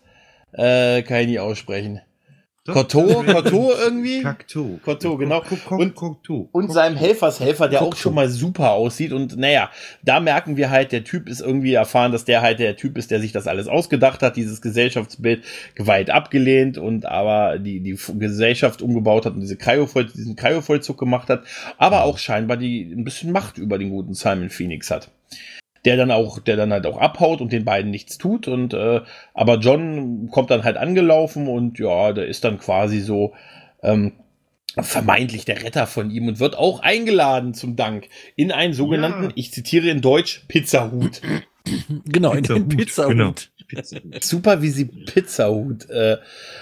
äh, kann ich nicht aussprechen. Cortot, Cortot irgendwie? Cocteau. Cortot, genau. Und, und seinem Helfershelfer, der auch schon mal super aussieht. Und naja, da merken wir halt, der Typ ist irgendwie erfahren, dass der halt der Typ ist, der sich das alles ausgedacht hat, dieses Gesellschaftsbild geweiht abgelehnt und aber die, die Gesellschaft umgebaut hat und diese Kryovoll, diesen Kryovollzug gemacht hat, aber auch scheinbar die ein bisschen Macht über den guten Simon Phoenix hat. Der dann auch, der dann halt auch abhaut und den beiden nichts tut und äh, aber John kommt dann halt angelaufen und ja, der ist dann quasi so ähm, vermeintlich der Retter von ihm und wird auch eingeladen zum Dank in einen sogenannten, ja. ich zitiere in Deutsch, Pizzahut. Genau, in den Pizzahut. Genau. Super, wie sie Pizzahut äh,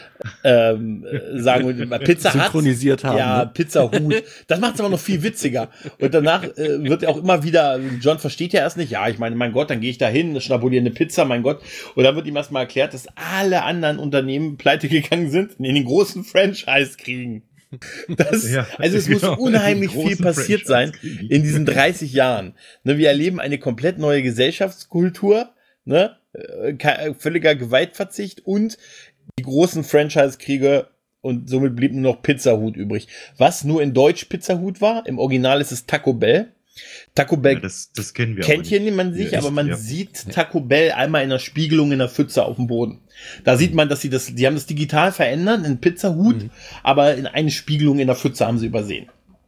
ähm, sagen wir, Pizza synchronisiert hat, haben. Ja, ne? Pizzahut. Das macht es aber noch viel witziger. Und danach äh, wird auch immer wieder, John versteht ja erst nicht, ja, ich meine, mein Gott, dann gehe ich da hin, schnabuliere eine Pizza, mein Gott. Und dann wird ihm erstmal erklärt, dass alle anderen Unternehmen pleite gegangen sind und in den großen Franchise kriegen. Das, ja, also es genau, muss unheimlich viel passiert sein in diesen dreißig Jahren. Ne, wir erleben eine komplett neue Gesellschaftskultur, ne, völliger Gewaltverzicht und die großen Franchise-Kriege und somit blieb nur noch Pizzahut übrig. Was nur in Deutsch Pizzahut war, im Original ist es Taco Bell. Taco Bell ja, das, das kennen wir kennt hier niemand sich, ja, aber man ja. sieht Taco Bell einmal in der Spiegelung in der Pfütze auf dem Boden. Da sieht man, dass sie das, die haben das digital verändert in Pizzahut, mhm. aber in eine Spiegelung in der Pfütze haben sie übersehen.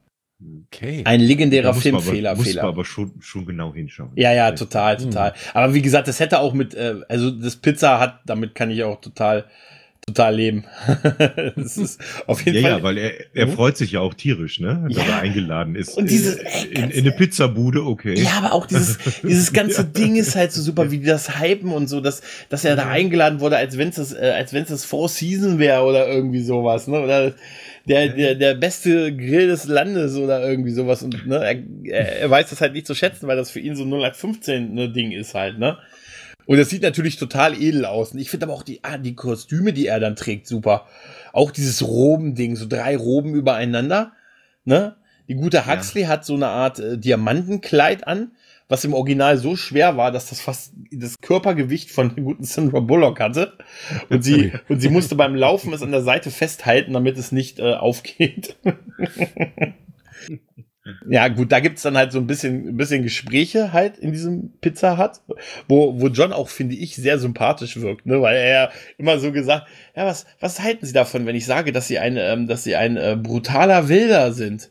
Okay. Ein legendärer Filmfehler. Muss man aber schon, schon genau hinschauen. Ja, ja, total, total. Mhm. Aber wie gesagt, das hätte auch mit, äh, also das Pizza hat, damit kann ich auch total, total leben. Das ist auf jeden ja, Fall. Ja, weil er, er mhm. freut sich ja auch tierisch, ne? Dass ja. er eingeladen ist. Und dieses, in, in eine Pizzabude, okay. Ja, aber auch dieses, dieses ganze ja. Ding ist halt so super, wie die das hypen und so, dass, dass er da eingeladen wurde, als wenn es das, äh, als wenn es das Four Season wäre oder irgendwie sowas, ne? Oder der, der, der beste Grill des Landes oder irgendwie sowas und, ne? Er, er weiß das halt nicht zu schätzen, weil das für ihn so null acht fünfzehn ne Ding ist halt, ne? Und das sieht natürlich total edel aus. Und ich finde aber auch die, ah, die Kostüme, die er dann trägt, super. Auch dieses Robending, so drei Roben übereinander, ne? Die gute Huxley ja. hat so eine Art äh, Diamantenkleid an, was im Original so schwer war, dass das fast das Körpergewicht von der guten Sandra Bullock hatte. Und sie, und sie musste beim Laufen es an der Seite festhalten, damit es nicht äh, aufgeht. Ja, gut, da gibt's dann halt so ein bisschen, ein bisschen Gespräche halt in diesem Pizza Hut, wo, wo John auch, finde ich, sehr sympathisch wirkt, ne, weil er ja immer so gesagt, ja, was, was halten Sie davon, wenn ich sage, dass Sie ein, ähm, dass Sie ein äh, brutaler Wilder sind?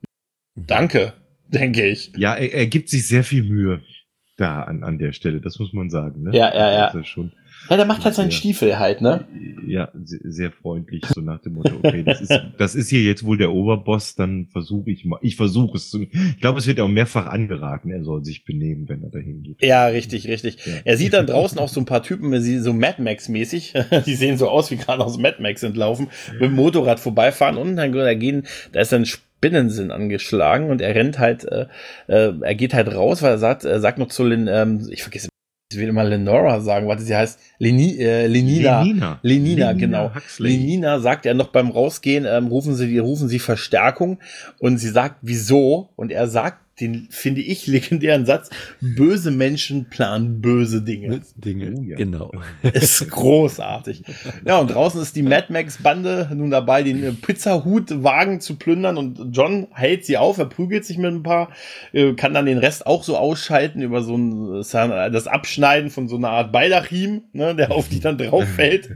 Danke, denke ich. Ja, er, er gibt sich sehr viel Mühe da an, an der Stelle, das muss man sagen, ne? Ja, ja, ja. Das ist schon ja, der macht halt seinen sehr, Stiefel halt, ne? Ja, sehr, sehr freundlich, so nach dem Motto, okay, das ist, das ist hier jetzt wohl der Oberboss, dann versuche ich mal, ich versuche es zu, ich glaube, es wird auch mehrfach angeraten, er soll sich benehmen, wenn er dahin geht. Ja, richtig, richtig. Ja. Er sieht dann draußen auch so ein paar Typen, so Mad Max-mäßig, die sehen so aus, wie gerade aus Mad Max entlaufen, mit dem Motorrad vorbeifahren und dann da gehen, da ist dann Spinnensinn angeschlagen und er rennt halt, äh, äh, er geht halt raus, weil er sagt, er sagt noch zu Lin, ähm, ich vergesse, ich will immer Lenora sagen, warte, sie heißt Leni, äh, Lenina. Lenina. Lenina, genau. Huxley. Lenina sagt er noch beim Rausgehen, ähm, rufen sie, rufen sie Verstärkung und sie sagt, wieso? Und er sagt den, finde ich, legendären Satz, böse Menschen planen böse Dinge. Dinge, oh, ja. Genau. Ist großartig. Ja, und draußen ist die Mad Max-Bande nun dabei, den Pizzahut-Wagen zu plündern und John hält sie auf, er prügelt sich mit ein paar, kann dann den Rest auch so ausschalten über so ein, das Abschneiden von so einer Art Baldachim, ne, der auf die dann drauf fällt.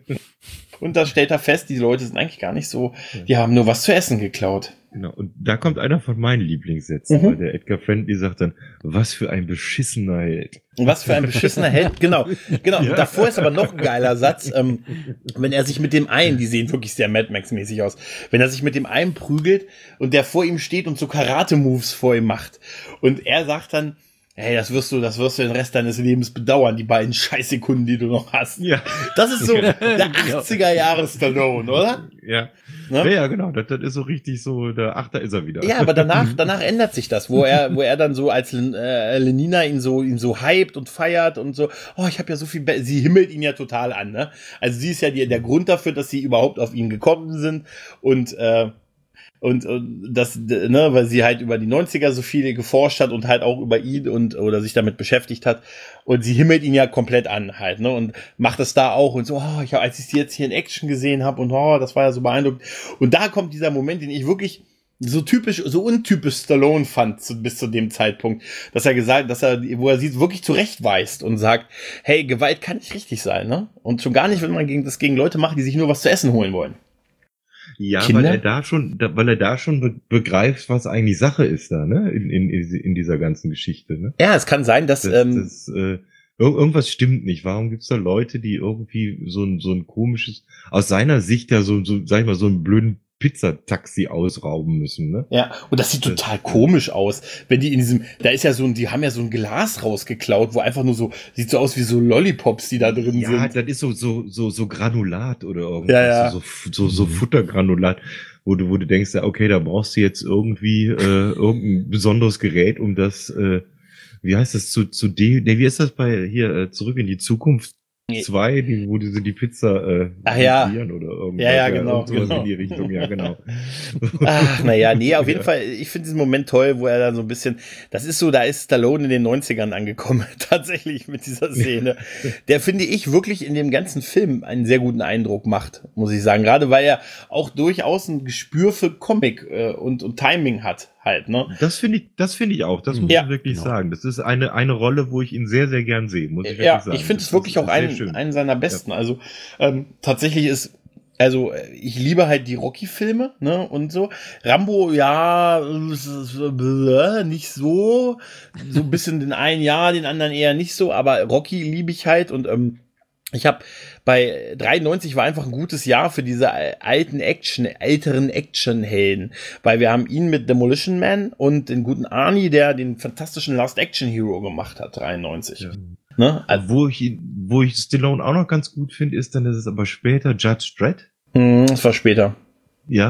Und da stellt er fest, die Leute sind eigentlich gar nicht so, die haben nur was zu essen geklaut. Genau, und da kommt einer von meinen Lieblingssätzen, mhm. weil der Edgar Friendly sagt dann, was für ein beschissener Held. Was für ein beschissener Held, genau. Genau, ja. Davor ist aber noch ein geiler Satz, ähm, wenn er sich mit dem einen, die sehen wirklich sehr Mad Max-mäßig aus, wenn er sich mit dem einen prügelt und der vor ihm steht und so Karate-Moves vor ihm macht. Und er sagt dann, hey, das wirst du, das wirst du den Rest deines Lebens bedauern, die beiden Scheißsekunden, die du noch hast. Ja. Das ist so der achtziger Jahre Stallone, oder? Ja. Ne? Ja, ja, genau. Das, das ist so richtig so, der Achter ist er wieder. Ja, aber danach, danach ändert sich das, wo er, wo er dann so als äh, Lenina ihn so, ihn so hypt und feiert und so, oh, ich habe ja so viel, Be sie himmelt ihn ja total an, ne? Also sie ist ja die, der Grund dafür, dass sie überhaupt auf ihn gekommen sind und, äh, Und, und das, ne, weil sie halt über die neunziger so viel geforscht hat und halt auch über ihn und oder sich damit beschäftigt hat. Und sie himmelt ihn ja komplett an halt, ne? Und macht das da auch und so, oh, ich, als ich sie jetzt hier in Action gesehen habe und oh, das war ja so beeindruckend. Und da kommt dieser Moment, den ich wirklich so typisch, so untypisch Stallone fand zu, bis zu dem Zeitpunkt, dass er gesagt, dass er, wo er sie wirklich zurechtweist und sagt, hey, Gewalt kann nicht richtig sein, ne? Und schon gar nicht, wenn man gegen, das gegen Leute macht, die sich nur was zu essen holen wollen. Ja, Kinder? weil er da schon, weil er da schon be begreift, was eigentlich Sache ist da, ne, in, in, in dieser ganzen Geschichte, ne? Ja, es kann sein, dass, das, ähm, das, äh, irgendwas stimmt nicht. Warum gibt's da Leute, die irgendwie so ein, so ein komisches, aus seiner Sicht ja so, so, sag ich mal, so einen blöden Pizzataxi ausrauben müssen, ne? Ja, und das sieht das total komisch aus, wenn die in diesem, da ist ja so ein, die haben ja so ein Glas rausgeklaut, wo einfach nur so, sieht so aus wie so Lollipops, die da drin ja, sind. Ja, das ist so, so, so, so Granulat oder irgendwas, ja, ja. so, so, so Futtergranulat, wo du, wo du denkst, okay, da brauchst du jetzt irgendwie, äh, irgendein besonderes Gerät, um das, äh, wie heißt das, zu, zu de, ne, wie ist das bei, hier, äh, zurück in die Zukunft? Zwei, die, wo die, die Pizza äh, Ach, ja. oder irgendwas. Ja, ja, genau. genau. In die Richtung, ja, genau. Ach, naja, nee, auf jeden ja. Fall, ich finde diesen Moment toll, wo er dann so ein bisschen, das ist so, da ist Stallone in den neunzigern angekommen, tatsächlich mit dieser Szene. Der, finde ich, wirklich in dem ganzen Film einen sehr guten Eindruck macht, muss ich sagen. Gerade weil er auch durchaus ein Gespür für Comic äh, und, und Timing hat. Halt, ne? Das finde ich, das finde ich auch. Das muss ja, ich wirklich genau. sagen. Das ist eine eine Rolle, wo ich ihn sehr sehr gern sehe, muss ich ja, wirklich sagen. Ich finde es wirklich auch einen einen seiner besten. Ja. Also ähm, tatsächlich ist, also ich liebe halt die Rocky-Filme, ne und so. Rambo, ja, nicht so, so ein bisschen den einen ja, den anderen eher nicht so. Aber Rocky liebe ich halt und ähm, ich habe bei dreiundneunzig war einfach ein gutes Jahr für diese alten Action, älteren Action-Helden, weil wir haben ihn mit Demolition Man und den guten Arnie, der den fantastischen Last Action Hero gemacht hat, dreiundneunzig. Ja. Ne? Also, wo ich wo ich Stallone auch noch ganz gut finde, ist dann, das ist aber später Judge Dredd. Mm, das war später. Ja,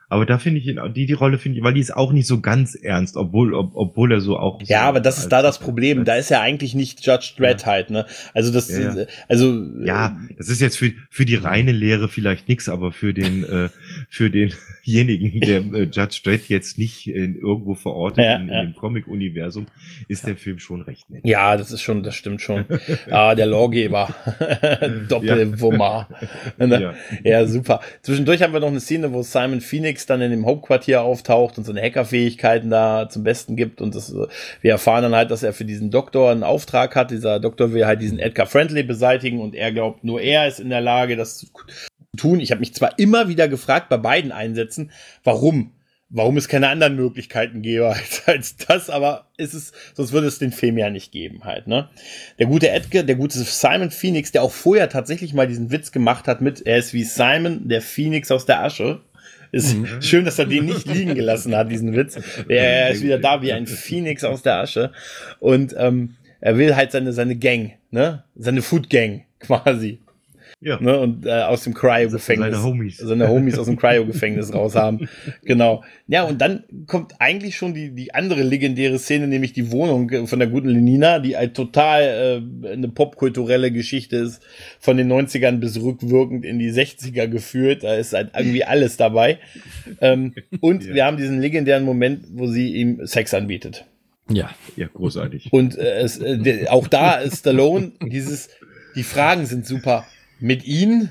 Aber da finde ich ihn, die, die Rolle finde ich, weil die ist auch nicht so ganz ernst, obwohl, ob, obwohl er so auch. Ja, so aber das ist da das Problem. Da ist er eigentlich nicht Judge Dredd ja. halt, ne? Also das, ja, ja. also. Ja, das ist jetzt für, für die reine Lehre vielleicht nix, aber für den, äh, für denjenigen, der äh, Judge Dredd jetzt nicht in, irgendwo verortet ja, in, ja. in dem Comic-Universum, ist der Film schon recht nett. Ja, das ist schon, das stimmt schon. Ah, der Lawgeber. Doppelwummer. Ja. Ja. ja, super. Zwischendurch haben wir noch eine Szene, wo Simon Phoenix dann in dem Hauptquartier auftaucht und seine Hackerfähigkeiten da zum Besten gibt und das, wir erfahren dann halt, dass er für diesen Doktor einen Auftrag hat. Dieser Doktor will halt diesen Edgar Friendly beseitigen und er glaubt, nur er ist in der Lage, das zu tun. Ich habe mich zwar immer wieder gefragt bei beiden Einsätzen, warum? Warum es keine anderen Möglichkeiten gäbe als, als das, aber ist es, sonst würde es den Film ja nicht geben halt, ne? Der gute Edgar, der gute Simon Phoenix, der auch vorher tatsächlich mal diesen Witz gemacht hat mit, er ist wie Simon, der Phoenix aus der Asche. Ist mhm. schön, dass er den nicht liegen gelassen hat, diesen Witz. Er ist wieder da wie ein Phoenix aus der Asche. Und ähm, er will halt seine, seine Gang, ne? Seine Food Gang quasi. Ja. Ne, und äh, aus dem Cryo-Gefängnis. Seine Homies. Seine Homies aus dem Cryo-Gefängnis raushaben. Genau. Ja, und dann kommt eigentlich schon die die andere legendäre Szene, nämlich die Wohnung von der guten Lenina, die halt total äh, eine popkulturelle Geschichte ist, von den neunzigern bis rückwirkend in die sechziger geführt. Da ist halt irgendwie alles dabei. ähm, und ja. wir haben diesen legendären Moment, wo sie ihm Sex anbietet. Ja. Ja, großartig. Und äh, es, äh, der, auch da ist Stallone, dieses, die Fragen sind super. Mit Ihnen?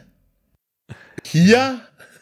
Hier?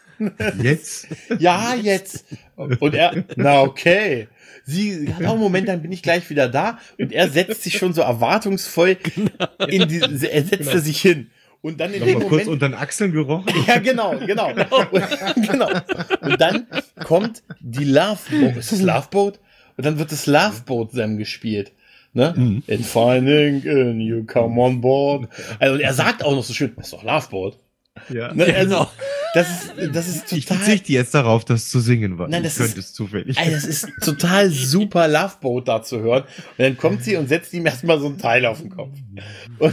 Jetzt? Ja, jetzt. Und er, na okay. Sie hat auch einen Moment, dann bin ich gleich wieder da. Und er setzt sich schon so erwartungsvoll in die, er setzt genau. sich hin. Und dann in dem Moment. Kurz unter den Achseln gerochen. Ja, genau, genau. Und, genau. Und dann kommt die Love Boat. Ist das Love Boat? Und dann wird das Love Boat Sam gespielt. Ne? Mhm. In finding in you come on board. Also er sagt auch noch so schön, das ist doch Loveboat. Ja. Ne? Also, genau. Das ist, das ist total. Ich verzichte jetzt darauf, das zu singen, weil Nein, das ich könnte ist, es zufällig. Ey, das ist total super Loveboat da zu hören. Und dann kommt sie und setzt ihm erstmal so ein Teil auf den Kopf. Und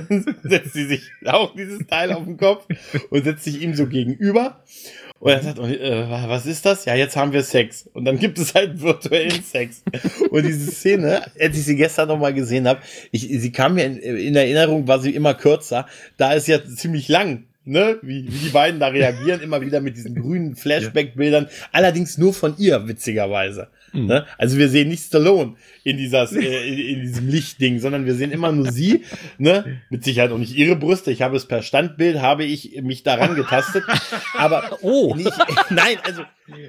setzt sie sich auch dieses Teil auf den Kopf und setzt sich ihm so gegenüber. Und er sagt, äh, was ist das? Ja, jetzt haben wir Sex. Und dann gibt es halt virtuellen Sex. Und diese Szene, als ich sie gestern noch mal gesehen habe, ich, sie kam mir in, in Erinnerung, war sie immer kürzer. Da ist ja ziemlich lang, ne? Wie, wie die beiden da reagieren, immer wieder mit diesen grünen Flashback-Bildern. Allerdings nur von ihr, witzigerweise. Mhm. Ne? Also wir sehen nicht Stallone in dieser, äh, in, in diesem Lichtding, sondern wir sehen immer nur sie, ne? Mit Sicherheit auch nicht ihre Brüste. Ich habe es per Standbild, habe ich mich daran getastet. Aber, oh, nicht, nein, also,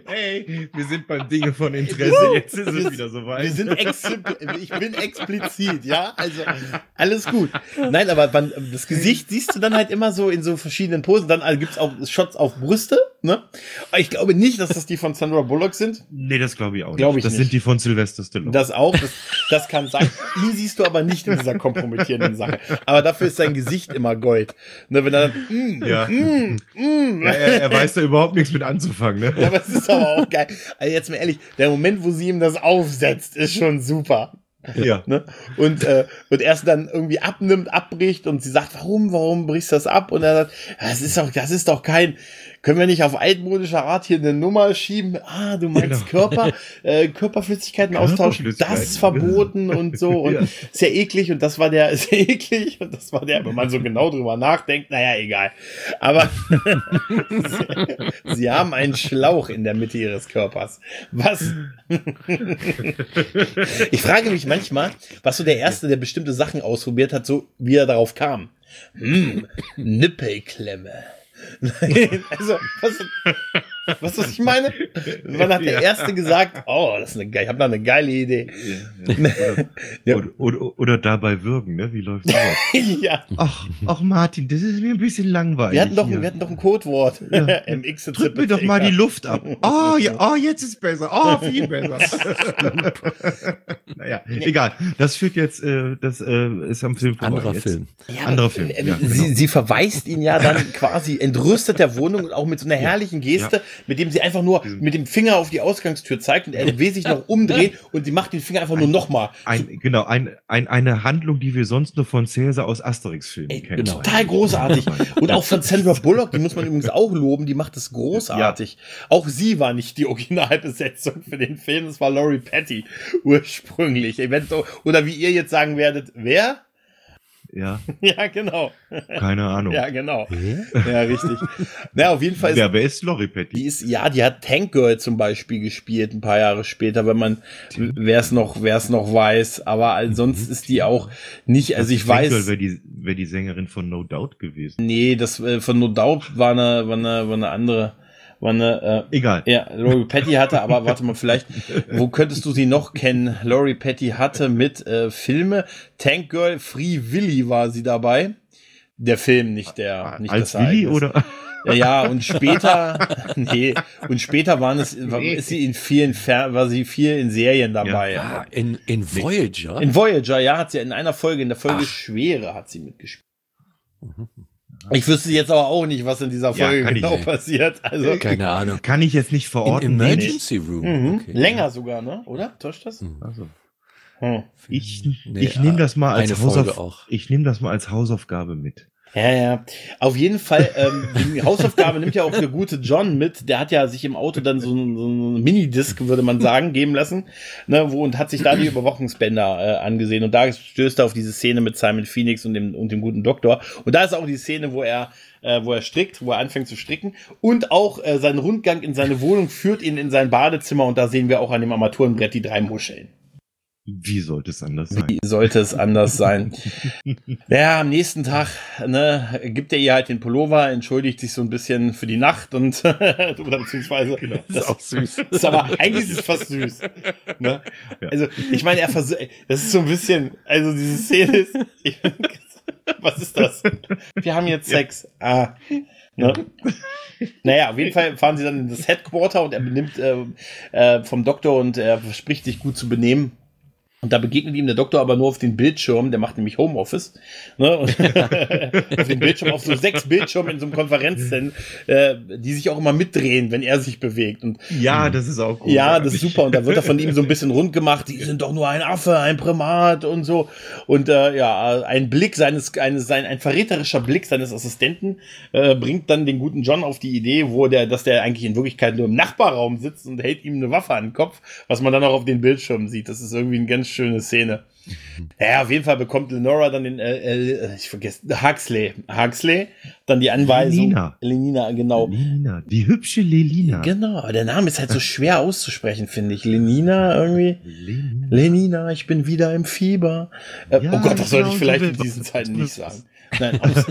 hey, wir sind beim Dinge von Interesse, jetzt ist es wieder soweit. Wir sind explizit, ich bin explizit, ja, also, alles gut. Nein, aber man, das Gesicht siehst du dann halt immer so in so verschiedenen Posen, dann also gibt's auch Shots auf Brüste, ne? Aber ich glaube nicht, dass das die von Sandra Bullock sind. Nee, das glaube ich auch glaub nicht. Ich das nicht. sind die von Sylvester Stallone. Das auch, das, das kann sein. Ihn siehst du aber nicht in dieser kompromittierenden Sache. Aber dafür ist sein Gesicht immer Gold. Ne, wenn er dann, mm, ja. Mm, mm. Ja, er, er weiß da überhaupt nichts mit anzufangen, ne? Ja, aber es ist aber auch geil. Also jetzt mal ehrlich, der Moment, wo sie ihm das aufsetzt, ist schon super. Ja. Ne? Und, äh, und erst dann irgendwie abnimmt, abbricht und sie sagt, warum, warum brichst du das ab? Und er sagt, das ist doch, das ist doch kein, können wir nicht auf altmodische Art hier eine Nummer schieben? Ah, du meinst genau. Körper, äh, Körperflüssigkeiten austauschen, das ist verboten und so und ja. Ist ja eklig und das war der, ist ja eklig und das war der, wenn man so genau drüber nachdenkt, naja, egal. Aber sie, sie haben einen Schlauch in der Mitte ihres Körpers. Was? Ich frage mich manchmal, was so der Erste, der bestimmte Sachen ausprobiert hat, so wie er darauf kam. Hm, Nippelklemme. Nein, also, was, was, was ich meine? Wann hat der ja. Erste gesagt, oh, das ist eine geile, ich habe da eine geile Idee. Ja, ja. Ja. Oder, oder, oder dabei würgen, ne? Wie läuft das? Ja. Ach, ach Martin, das ist mir ein bisschen langweilig. Wir hatten doch, wir hatten doch ein Codewort. Ja. M X Drück mir doch mal die Luft ab. Oh, ja, oh, jetzt ist besser. Oh, viel besser. Naja, ja. Egal. Das führt jetzt, äh, das äh, ist am Film vorbei. Anderer jetzt. Film. Ja, Anderer Film. Äh, ja, sie, genau. sie verweist ihn ja dann quasi entrüstet der Wohnung und auch mit so einer herrlichen Geste. Ja. mit dem sie einfach nur mit dem Finger auf die Ausgangstür zeigt und er will sich noch umdrehen und sie macht den Finger einfach nur nochmal. Ein, genau, ein, ein, eine Handlung, die wir sonst nur von Cäsar aus Asterix-Filmen kennen. Genau. Total großartig. Und auch von Sandra Bullock, die muss man übrigens auch loben, die macht das großartig. Ja. Auch sie war nicht die Originalbesetzung für den Film, das war Lori Petty ursprünglich. Oder wie ihr jetzt sagen werdet, wer? Ja. Ja, genau. Keine Ahnung. Ja, genau. Ja, richtig. Na, auf jeden Fall. Ist, ja, wer ist Lori Petty? Die ist, ja, die hat Tank Girl zum Beispiel gespielt, ein paar Jahre später, wenn man, wer es noch, wer es noch weiß. Aber ansonsten ist die auch nicht, also ich weiß. Tank Girl wäre die, wäre die Sängerin von No Doubt gewesen. Nee, das, äh, von No Doubt war eine, war eine, war eine andere. War eine, äh, Egal. Ja, Lori Petty hatte, aber warte mal, vielleicht, wo könntest du sie noch kennen? Lori Petty hatte mit äh, Filme, Tank Girl, Free Willy war sie dabei. Der Film, nicht der, nicht Als das Willy oder? Ja, ja, und später, nee, und später waren es, nee. ist sie in vielen, Fer war sie viel in Serien dabei. Ja, ja. In, in Voyager? In Voyager, ja, hat sie in einer Folge, in der Folge Ach. Schwere hat sie mitgespielt. Mhm. Ich wüsste jetzt aber auch nicht, was in dieser Folge ja, genau passiert. Also keine Ahnung. Kann ich jetzt nicht verorten. In Emergency Room. Mhm. Okay. Länger sogar, ne? Oder? Täuscht das? Mhm. Also. Hm. Ich, nee, ich nehme das mal als Hausauf- ich nehme das mal als Hausaufgabe mit. Ja, ja. Auf jeden Fall, ähm, die Hausaufgabe nimmt ja auch der gute John mit. Der hat ja sich im Auto dann so ein, so ein Minidisc, würde man sagen, geben lassen, ne, wo, und hat sich da die Überwachungsbänder äh, angesehen. Und da stößt er auf diese Szene mit Simon Phoenix und dem, und dem guten Doktor. Und da ist auch die Szene, wo er, äh, wo er strickt, wo er anfängt zu stricken. Und auch äh, sein Rundgang in seine Wohnung führt ihn in sein Badezimmer. Und da sehen wir auch an dem Armaturenbrett die drei Muscheln. Wie sollte es anders sein? Wie sollte es anders sein? Ja, am nächsten Tag, ne, gibt er ihr halt den Pullover, entschuldigt sich so ein bisschen für die Nacht und, oder beziehungsweise, genau, das ist auch süß. Ist aber, eigentlich ist es fast süß, ne? Ja. Also, ich meine, er versucht, das ist so ein bisschen, also diese Szene ist, ich, was ist das? Wir haben jetzt Sex. Ah, ne? Naja, auf jeden Fall fahren sie dann in das Headquarter und er benimmt äh, äh, vom Doktor und er verspricht sich gut zu benehmen. Und da begegnet ihm der Doktor aber nur auf den Bildschirm, der macht nämlich Homeoffice, ne? Und auf dem Bildschirm, auf so sechs Bildschirmen in so einem Konferenzzentrum, äh, die sich auch immer mitdrehen, wenn er sich bewegt. Und ja, das ist auch gut. Ja, das ist super. Und da wird er von ihm so ein bisschen rund gemacht, die sind doch nur ein Affe, ein Primat und so. Und äh, ja, ein Blick seines, eines, sein, ein verräterischer Blick seines Assistenten äh, bringt dann den guten John auf die Idee, wo der, dass der eigentlich in Wirklichkeit nur im Nachbarraum sitzt und hält ihm eine Waffe an den Kopf, was man dann auch auf den Bildschirmen sieht. Das ist irgendwie ein ganz schöne Szene. Ja, auf jeden Fall bekommt Lenora dann den, äh, äh, ich vergesse, Huxley. Huxley, dann die Anweisung. Lenina. Lenina, genau. Lenina, die hübsche Lenina. Genau, der Name ist halt so schwer auszusprechen, finde ich. Lenina irgendwie. Lenina. Lenina, ich bin wieder im Fieber. Äh, ja, oh Gott, das sollte ich vielleicht in diesen Zeiten nicht sagen. Nein, aus,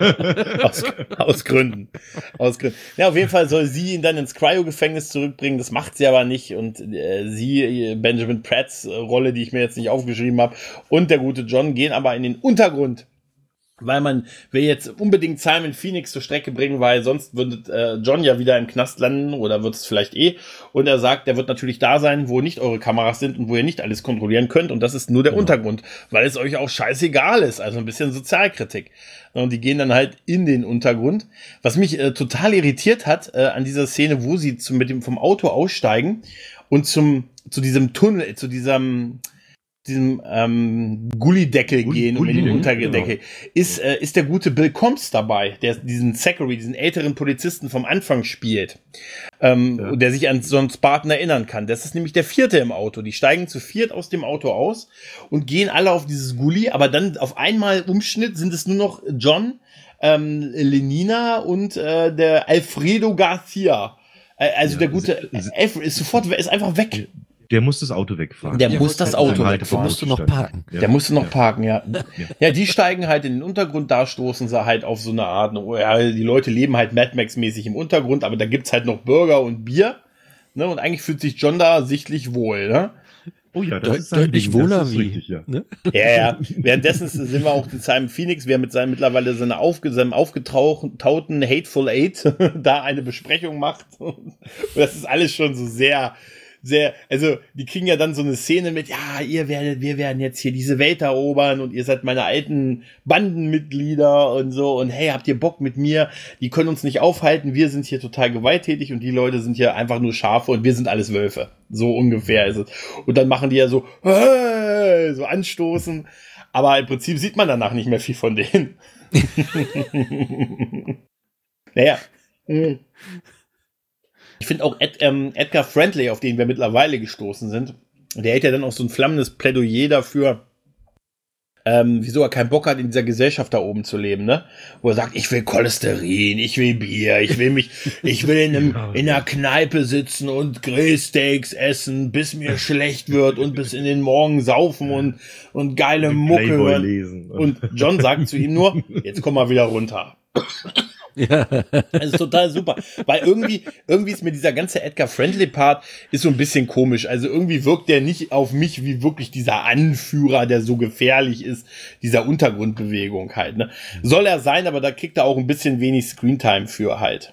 aus, aus Gründen. Aus Gründen. Ja, auf jeden Fall soll sie ihn dann ins Cryo-Gefängnis zurückbringen. Das macht sie aber nicht. Und äh, sie, Benjamin Pratts äh, Rolle, die ich mir jetzt nicht aufgeschrieben habe, und der gute John gehen aber in den Untergrund. Weil man will jetzt unbedingt Simon Phoenix zur Strecke bringen, weil sonst würde äh, John ja wieder im Knast landen oder wird es vielleicht eh. Und er sagt, der wird natürlich da sein, wo nicht eure Kameras sind und wo ihr nicht alles kontrollieren könnt. Und das ist nur der genau. Untergrund, weil es euch auch scheißegal ist. Also ein bisschen Sozialkritik. Und die gehen dann halt in den Untergrund. Was mich äh, total irritiert hat äh, an dieser Szene, wo sie zum, mit dem vom Auto aussteigen und zum zu diesem Tunnel, zu diesem diesem ähm, Gullideckel Gulli, gehen und in den Unterdeckel, genau. ist, äh, ist der gute Bill Combs dabei, der diesen Zachary, diesen älteren Polizisten vom Anfang spielt, ähm, ja. der sich an so einen Spartan erinnern kann. Das ist nämlich der vierte im Auto. Die steigen zu viert aus dem Auto aus und gehen alle auf dieses Gully, aber dann auf einmal Umschnitt sind es nur noch John, ähm, Lenina und äh, der Alfredo Garcia. Äh, also ja, der gute Alfred ist sofort, ist einfach weg. Der muss das Auto wegfahren. Der ja, muss das Auto wegfahren. Der musste noch parken. Der musste noch parken, ja. Ja. Ja, die steigen halt in den Untergrund, da stoßen sie halt auf so eine Art, ja, die Leute leben halt Mad Max-mäßig im Untergrund, aber da gibt's halt noch Burger und Bier, ne, und eigentlich fühlt sich John da sichtlich wohl, ne. Oh ja, das De- ist deutlich wohler wie. Richtig, ja. Ne? Ja, ja. Währenddessen sind wir auch in Simon Phoenix, wer mit seinem mittlerweile seine aufge- seinem aufgetauten Hateful Eight da eine Besprechung macht. Und das ist alles schon so sehr sehr, also die kriegen ja dann so eine Szene mit, ja, ihr werdet, wir werden jetzt hier diese Welt erobern und ihr seid meine alten Bandenmitglieder und so und hey, habt ihr Bock mit mir? Die können uns nicht aufhalten, wir sind hier total gewalttätig und die Leute sind hier einfach nur Schafe und wir sind alles Wölfe. So ungefähr ist es. Und dann machen die ja so, hey, so anstoßen, aber im Prinzip sieht man danach nicht mehr viel von denen. Naja. Ich finde auch Ed, ähm, Edgar Friendly, auf den wir mittlerweile gestoßen sind, der hält ja dann auch so ein flammendes Plädoyer dafür, ähm, wieso er keinen Bock hat, in dieser Gesellschaft da oben zu leben, ne? Wo er sagt, ich will Cholesterin, ich will Bier, ich will mich, ich will in, einem, in einer Kneipe sitzen und Grillsteaks essen, bis mir schlecht wird und bis in den Morgen saufen und, und geile Mucke hören. Und John sagt zu ihm nur, jetzt komm mal wieder runter. Ja. Das ist total super, weil irgendwie, irgendwie ist mir dieser ganze Edgar-Friendly-Part ist so ein bisschen komisch. Also irgendwie wirkt der nicht auf mich wie wirklich dieser Anführer, der so gefährlich ist, dieser Untergrundbewegung halt, ne? Soll er sein, aber da kriegt er auch ein bisschen wenig Screentime für halt.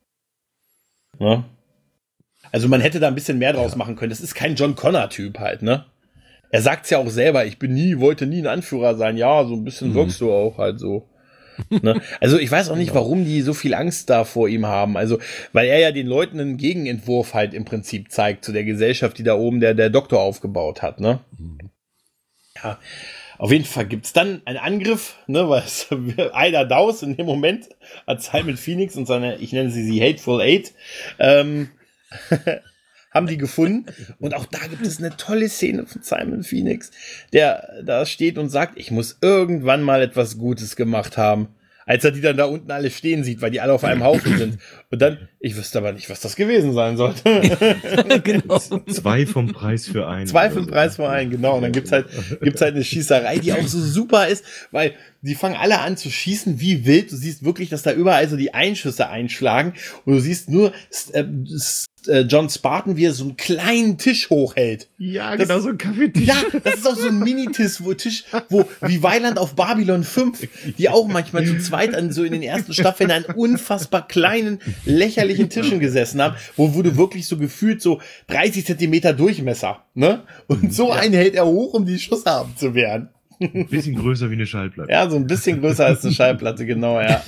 Ne? Also man hätte da ein bisschen mehr draus machen können. Das ist kein John Connor-Typ halt, ne? Er sagt's ja auch selber, ich bin nie, wollte nie ein Anführer sein. Ja, so ein bisschen mhm. wirkst du auch halt so. Ne? Also ich weiß auch nicht, warum die so viel Angst da vor ihm haben. Also, weil er ja den Leuten einen Gegenentwurf halt im Prinzip zeigt zu der Gesellschaft, die da oben der, der Doktor aufgebaut hat, ne? Ja, auf jeden Fall gibt's dann einen Angriff, ne, weil es Ida Dowse in dem Moment hat Simon Phoenix und seine, ich nenne sie sie Hateful Eight, ähm, haben die gefunden. Und auch da gibt es eine tolle Szene von Simon Phoenix, der da steht und sagt, ich muss irgendwann mal etwas Gutes gemacht haben. Als er die dann da unten alle stehen sieht, weil die alle auf einem Haufen sind. Und dann, ich wüsste aber nicht, was das gewesen sein sollte. Genau. Zwei vom Preis für einen. Zwei vom Preis für einen, genau. Und dann gibt's halt, gibt's halt eine Schießerei, die auch so super ist, weil die fangen alle an zu schießen wie wild. Du siehst wirklich, dass da überall so die Einschüsse einschlagen. Und du siehst nur äh, John Spartan, wie er so einen kleinen Tisch hochhält. Ja, das, genau, so ein Kaffeetisch. Ja, das ist auch so ein Mini-Tisch, wo Tisch, wo, wie Weiland auf Babylon fünf, die auch manchmal zu zweit an, so in den ersten Staffeln an unfassbar kleinen, lächerlichen Tischen gesessen haben, wo, wo du wirklich so gefühlt so dreißig Zentimeter Durchmesser, ne? Und so einen hält er hoch, um die Schüsse abzuwehren. Ein bisschen größer wie eine Schallplatte. Ja, so ein bisschen größer als eine Schallplatte, genau, ja.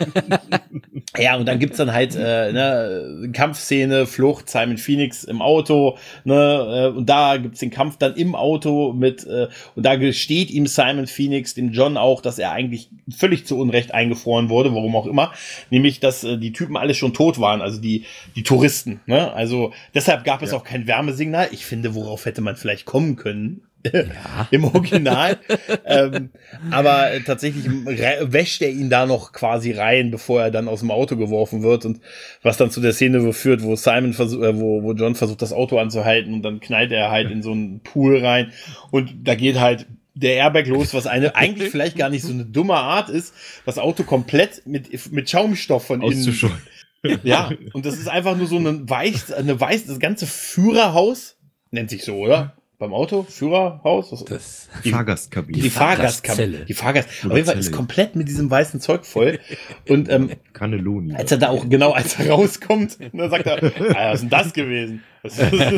Ja, und dann gibt's dann halt äh, ne, Kampfszene, Flucht, Simon Phoenix im Auto, ne, äh, und da gibt's den Kampf dann im Auto mit, äh, und da gesteht ihm Simon Phoenix, dem John auch, dass er eigentlich völlig zu Unrecht eingefroren wurde, warum auch immer, nämlich, dass äh, die Typen alle schon tot waren, also die die Touristen, ne, also deshalb gab es ja auch kein Wärmesignal. Ich finde, worauf hätte man vielleicht kommen können? Ja. Im Original. ähm, aber äh, tatsächlich wäscht er ihn da noch quasi rein, bevor er dann aus dem Auto geworfen wird, und was dann zu der Szene führt, wo Simon versucht, äh, wo, wo John versucht, das Auto anzuhalten, und dann knallt er halt in so einen Pool rein, und da geht halt der Airbag los, was eine eigentlich vielleicht gar nicht so eine dumme Art ist, das Auto komplett mit mit Schaumstoff von innen. Ja, und das ist einfach nur so eine weiß, eine weiß, das ganze Führerhaus nennt sich so, oder? Beim Auto, Führerhaus, was, das die Fahrgastkabine. Die, die Fahrgastkabine. Die Fahrgast. Auf jeden Fall ist komplett mit diesem weißen Zeug voll. Und ähm, Cannelloni. Als er da auch, genau, als er rauskommt, dann sagt er, ah, was ist denn das gewesen? Was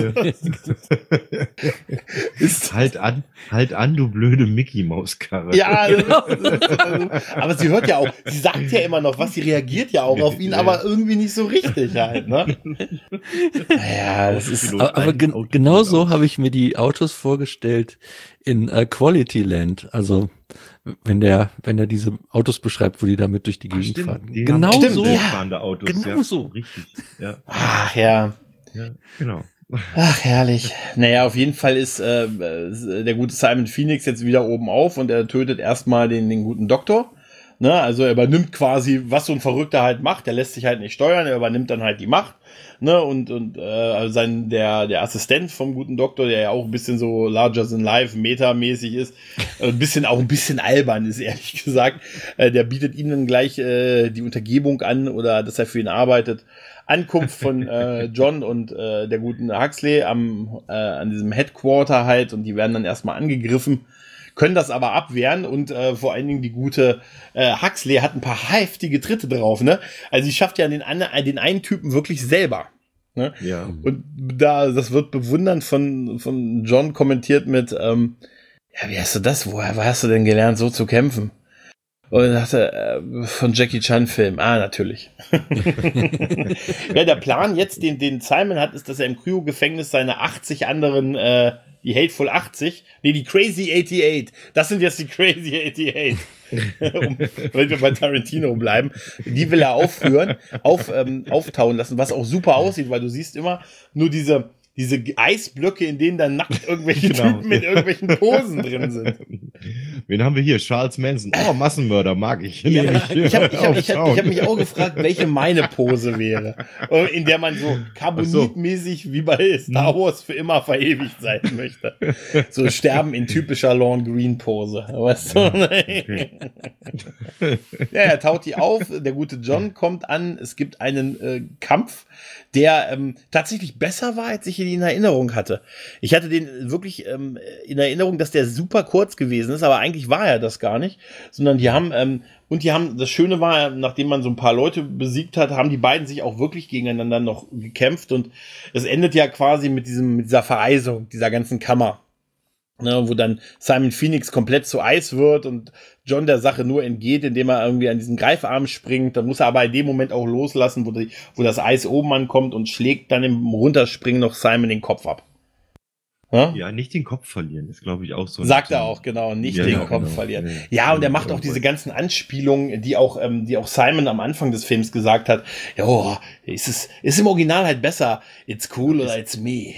ist halt an, halt an, du blöde Mickey-Maus-Karre. Ja, genau. Aber sie hört ja auch, sie sagt ja immer noch was, sie reagiert ja auch auf ihn, aber irgendwie nicht so richtig halt, ne? Ja, das ist. Aber, aber gen genau so habe ich mir die Autos vorgestellt in uh, Quality Land. Also wenn der, wenn er diese Autos beschreibt, wo die damit durch die Gegend stimmt, fahren. Die genau haben so. Ja, Autos, genau ja, so. Richtig. Ja. Ach ja. Ja, genau. Ach, herrlich. Naja, auf jeden Fall ist äh, der gute Simon Phoenix jetzt wieder oben auf, und er tötet erstmal den, den guten Doktor. Ne? Also er übernimmt quasi, was so ein Verrückter halt macht. Der lässt sich halt nicht steuern, er übernimmt dann halt die Macht. Ne? Und, und äh, also sein, der, der Assistent vom guten Doktor, der ja auch ein bisschen so larger than life, metamäßig ist, ein bisschen auch ein bisschen albern ist, ehrlich gesagt. Äh, der bietet ihm dann gleich äh, die Untergebung an, oder dass er für ihn arbeitet. Ankunft von äh, John und äh, der guten Huxley am äh, an diesem Headquarter halt, und die werden dann erstmal angegriffen, können das aber abwehren, und äh, vor allen Dingen die gute äh, Huxley hat ein paar heftige Tritte drauf, ne? Also sie schafft ja den, den einen Typen wirklich selber. Ne? Ja. Und da, das wird bewundernd von, von John kommentiert mit, ähm, ja, wie hast du das, woher hast du denn gelernt, so zu kämpfen? Und dann dachte äh, von Jackie Chan Film. Ah, natürlich. Ja, der Plan jetzt, den, den Simon hat, ist, dass er im Kryo-Gefängnis seine achtzig anderen, äh, die Hateful achtzig, nee, die Crazy achtundachtzig, das sind jetzt die Crazy achtundachtzig. um, wenn wir bei Tarantino bleiben, die will er aufführen, auf, ähm, auftauen lassen, was auch super aussieht, weil du siehst immer nur diese, diese Eisblöcke, in denen dann nackt irgendwelche Genau. Typen mit irgendwelchen Posen drin sind. Wen haben wir hier? Charles Manson. Oh, Massenmörder, mag ich. Ja, Nee, ich habe ich hab, ich hab, aufschauen. ich hab mich auch gefragt, welche meine Pose wäre, in der man so carbonitmäßig wie bei Star Wars für immer verewigt sein möchte. So sterben in typischer Lorne Green Pose. Weißt du? Okay. Ja, er taut die auf, der gute John kommt an, es gibt einen äh, Kampf, der ähm, tatsächlich besser war, als ich ihn in Erinnerung hatte. Ich hatte den wirklich ähm, in Erinnerung, dass der super kurz gewesen ist, aber eigentlich war er das gar nicht, sondern die haben, ähm, und die haben, das Schöne war, nachdem man so ein paar Leute besiegt hat, haben die beiden sich auch wirklich gegeneinander noch gekämpft und es endet ja quasi mit diesem, mit dieser Vereisung dieser ganzen Kammer. Ne, wo dann Simon Phoenix komplett zu Eis wird und John der Sache nur entgeht, indem er irgendwie an diesen Greifarm springt. Dann muss er aber in dem Moment auch loslassen, wo, die, wo das Eis oben ankommt und schlägt dann im Runterspringen noch Simon den Kopf ab. Ja? Ja, nicht den Kopf verlieren, ist glaube ich auch so. Sagt er auch, genau, nicht Ja, den ja, Kopf genau. verlieren. Ja. Ja, und er macht auch diese ganzen Anspielungen, die auch, ähm, die auch Simon am Anfang des Films gesagt hat. Ja, oh, ist es, ist im Original halt besser. It's cool oder it's me.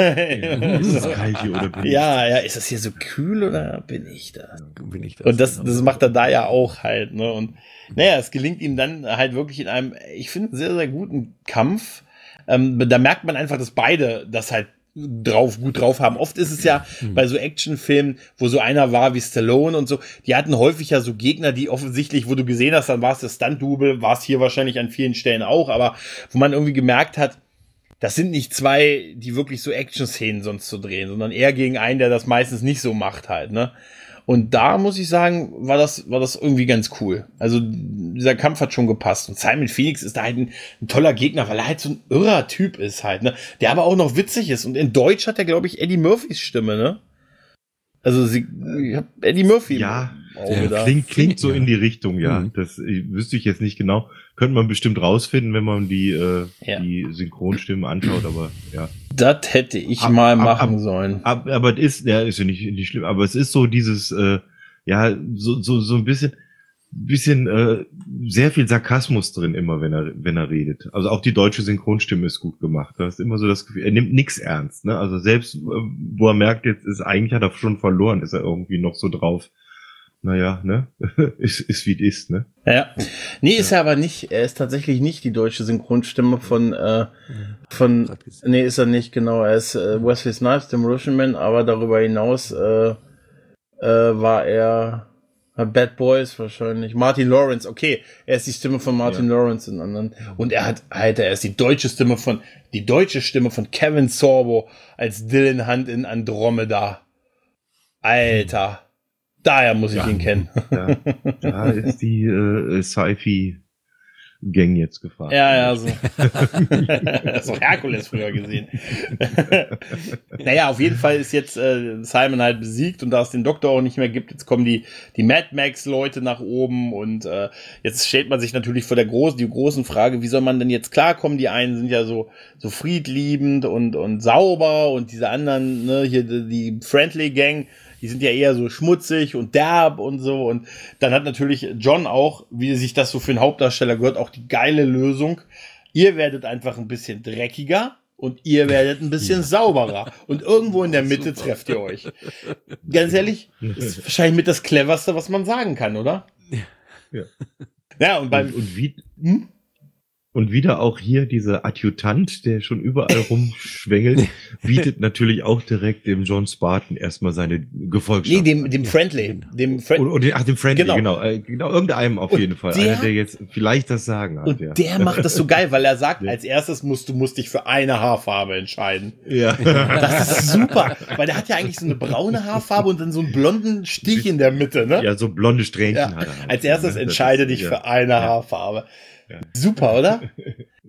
Ist es kalt hier oder bin ich? Ja, ja, ist das hier so kühl oder bin ich da? Bin ich das? Und das, das macht er da ja auch halt, ne? Und naja, es gelingt ihm dann halt wirklich in einem, ich finde, sehr, sehr guten Kampf. Ähm, da merkt man einfach, dass beide das halt drauf, gut drauf haben. Oft ist es ja mhm. bei so Actionfilmen, wo so einer war wie Stallone und so, die hatten häufig ja so Gegner, die offensichtlich, wo du gesehen hast, dann war es das Stunt-Double, war es hier wahrscheinlich an vielen Stellen auch, aber wo man irgendwie gemerkt hat, das sind nicht zwei, die wirklich so Action-Szenen sonst zu drehen, sondern eher gegen einen, der das meistens nicht so macht halt, ne? Und da muss ich sagen, war das, war das irgendwie ganz cool. Also dieser Kampf hat schon gepasst. Und Simon Phoenix ist da halt ein, ein toller Gegner, weil er halt so ein irrer Typ ist halt, ne? Der aber auch noch witzig ist. Und in Deutsch hat er, glaube ich, Eddie Murphys Stimme, ne? Also sie, ich hab Eddie Murphy. Ja, der ja klingt, klingt so ja. in die Richtung, ja. Mhm. Das ich, wüsste ich jetzt nicht genau. Könnte man bestimmt rausfinden, wenn man die, äh, Ja. die Synchronstimmen anschaut, aber ja. Das hätte ich Ab- mal ab- machen ab- sollen. Aber, aber es ist, ja, ist ja nicht, nicht schlimm, aber es ist so dieses, äh, ja, so, so, so ein bisschen, bisschen, äh, sehr viel Sarkasmus drin immer, wenn er, wenn er redet. Also auch die deutsche Synchronstimme ist gut gemacht. Da ist immer so das Gefühl, er nimmt nix ernst, ne? Also selbst, äh, wo er merkt, jetzt ist, eigentlich hat er schon verloren, ist er irgendwie noch so drauf. Naja, ne? ist, ist wie es ist, ne? Ja. Nee, ist er aber nicht. Er ist tatsächlich nicht die deutsche Synchronstimme von, äh, von, nee, ist er nicht, genau. Er ist äh, Wesley Snipes, dem Russian Man, aber darüber hinaus, äh, äh, war er äh, Bad Boys wahrscheinlich. Martin Lawrence, okay. Er ist die Stimme von Martin Ja. Lawrence in anderen. Und er hat, Alter, er ist die deutsche Stimme von, die deutsche Stimme von Kevin Sorbo als Dylan Hunt in Andromeda. Alter. Daher muss ich Ja. ihn kennen. Da, da ist die äh, Sci-Fi-Gang jetzt gefragt. Ja, ja, so. So Herkules früher gesehen. Naja, auf jeden Fall ist jetzt äh, Simon halt besiegt und da es den Doktor auch nicht mehr gibt, jetzt kommen die, die Mad Max-Leute nach oben und äh, jetzt stellt man sich natürlich vor der großen, die großen Frage, wie soll man denn jetzt klarkommen? Die einen sind ja so, so friedliebend und, und sauber und diese anderen, ne, hier die, die Friendly Gang, die sind ja eher so schmutzig und derb und so. Und dann hat natürlich John auch, wie sich das so für einen Hauptdarsteller gehört, auch die geile Lösung. Ihr werdet einfach ein bisschen dreckiger und ihr werdet ein bisschen sauberer. Und irgendwo in der Mitte trefft ihr euch. Ganz ehrlich, ist wahrscheinlich mit das Cleverste, was man sagen kann, oder? Ja. Ja, und beim... Und, und wie, Hm? Und wieder auch hier dieser Adjutant, der schon überall rumschwängelt, bietet natürlich auch direkt dem John Spartan erstmal seine Gefolgschaft. Nee, dem, dem Friendly. Dem Fri- Und, und den, ach, dem Friendly, Genau. genau. Genau, äh, genau irgendeinem auf Und jeden Fall. der- Einer, der jetzt vielleicht das Sagen hat. Und ja. der macht das so geil, weil er sagt, Ja. als erstes musst du musst dich für eine Haarfarbe entscheiden. Ja. Das ist super, weil der hat ja eigentlich so eine braune Haarfarbe und dann so einen blonden Stich in der Mitte, ne? ja, so blonde Strähnchen Ja. hat er. Als erstes Ne? Das entscheide ist- dich ja. für eine Ja. Haarfarbe. Ja. Super, oder?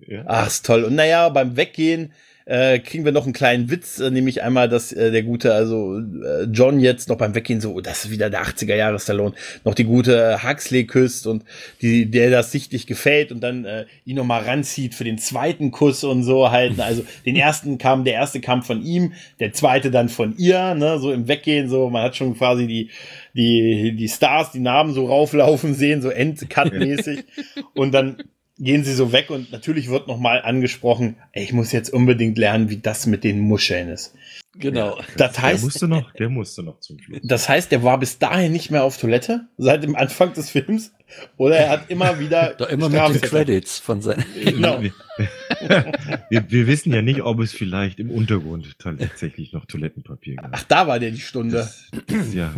Ja. Ach, ist toll. Und naja, beim Weggehen äh, kriegen wir noch einen kleinen Witz, äh, nämlich einmal, dass äh, der gute, also äh, John jetzt noch beim Weggehen so, oh, das ist wieder der achtziger Jahre Stallone, noch die gute äh, Huxley küsst und die, der das sichtlich gefällt und dann äh, ihn noch mal ranzieht für den zweiten Kuss und so halt. Also den ersten kam, der erste kam von ihm, der zweite dann von ihr, ne, so im Weggehen, so, man hat schon quasi die die die Stars, die Namen so rauflaufen sehen, so End-Cut-mäßig und dann gehen sie so weg und natürlich wird noch mal angesprochen, ey, ich muss jetzt unbedingt lernen, wie das mit den Muscheln ist. Genau. Ja, das heißt, der musste noch, der musste noch zum Schluss. Das heißt, der war bis dahin nicht mehr auf Toilette, seit dem Anfang des Films, oder er hat immer wieder Doch immer mit den Credits von seinen. Genau. Wir, wir wissen ja nicht, ob es vielleicht im Untergrund tatsächlich noch Toilettenpapier gab. Ach, da war der die Stunde. Das, das, ja.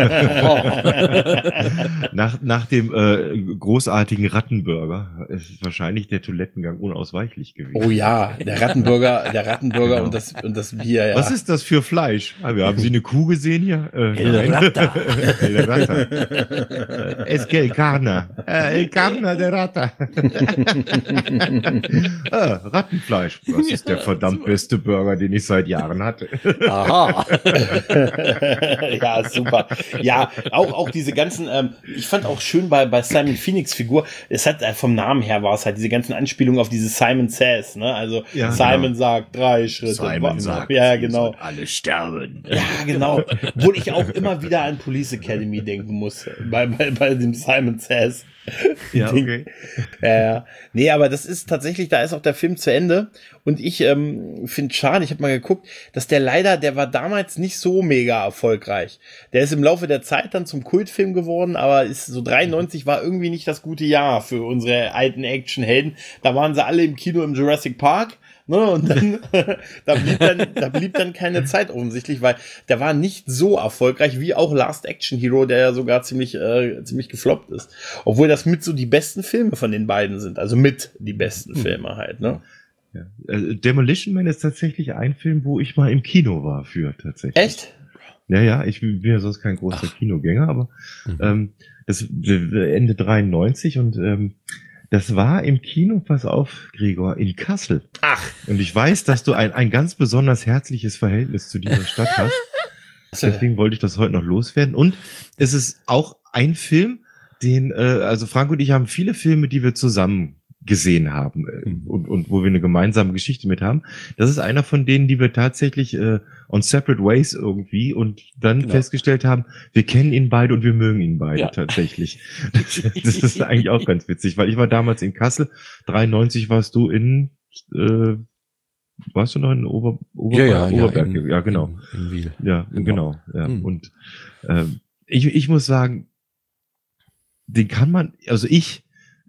nach, nach dem äh, großartigen Rattenburger ist wahrscheinlich der Toilettengang unausweichlich gewesen. Oh ja, der Rattenburger, der Rattenburger Genau. und das und das Bier, ja. Was ist das für Fleisch? Ah, wir haben Sie eine Kuh gesehen hier? Äh, El Rata. El Rata. Es que el carna. El carna de Rata. ah, Rattenfleisch. Das ist der verdammt beste Burger, den ich seit Jahren hatte. Aha. Ja, super. Ja, auch auch diese ganzen, ähm, ich fand auch schön bei bei Simon Phoenix Figur, es hat äh, vom Namen her war es halt diese ganzen Anspielungen auf diese Simon Says, ne? Also Ja, Simon genau. sagt drei Schritte. Simon sagt, ja, genau. alle sterben. Ja, genau. Obwohl ich auch immer wieder an Police Academy denken muss, bei, bei, bei dem Simon Says. Ja, Ding. okay. Ja, ja. Nee, aber das ist tatsächlich, da ist auch der Film zu Ende. Und ich ähm, finde schade, ich habe mal geguckt, dass der leider, der war damals nicht so mega erfolgreich. Der ist im Laufe der Zeit dann zum Kultfilm geworden, aber ist so dreiundneunzig war irgendwie nicht das gute Jahr für unsere alten Actionhelden. Da waren sie alle im Kino im Jurassic Park. Ne, und dann, da blieb dann, da blieb dann keine Zeit offensichtlich, weil der war nicht so erfolgreich wie auch Last Action Hero, der ja sogar ziemlich, äh, ziemlich gefloppt ist. Obwohl das mit so die besten Filme von den beiden sind, also mit die besten Filme halt, ne? Ja. Äh, Demolition Man ist tatsächlich ein Film, wo ich mal im Kino war für tatsächlich. Echt? Ja, ja, ich bin ja sonst kein großer Ach. Kinogänger, aber mhm. ähm, das Ende dreiundneunzig und ähm, das war im Kino, pass auf, Gregor, in Kassel. Ach. Und ich weiß, dass du ein, ein ganz besonders herzliches Verhältnis zu dieser Stadt hast. Deswegen wollte ich das heute noch loswerden. Und es ist auch ein Film, den, äh, also Frank und ich haben viele Filme, die wir zusammen gesehen haben äh, und, und wo wir eine gemeinsame Geschichte mit haben. Das ist einer von denen, die wir tatsächlich äh, on separate ways irgendwie und dann genau. festgestellt haben, wir kennen ihn beide und wir mögen ihn beide ja. tatsächlich. Das, das ist eigentlich auch ganz witzig, weil ich war damals in Kassel, dreiundneunzig warst du in, äh, warst du noch in Ober, Ober, ja, ja, Oberberg? Ja, in, ja, genau. In, in Wiel. Ja, genau. Ja. Mhm. Und äh, ich, ich muss sagen, den kann man, also ich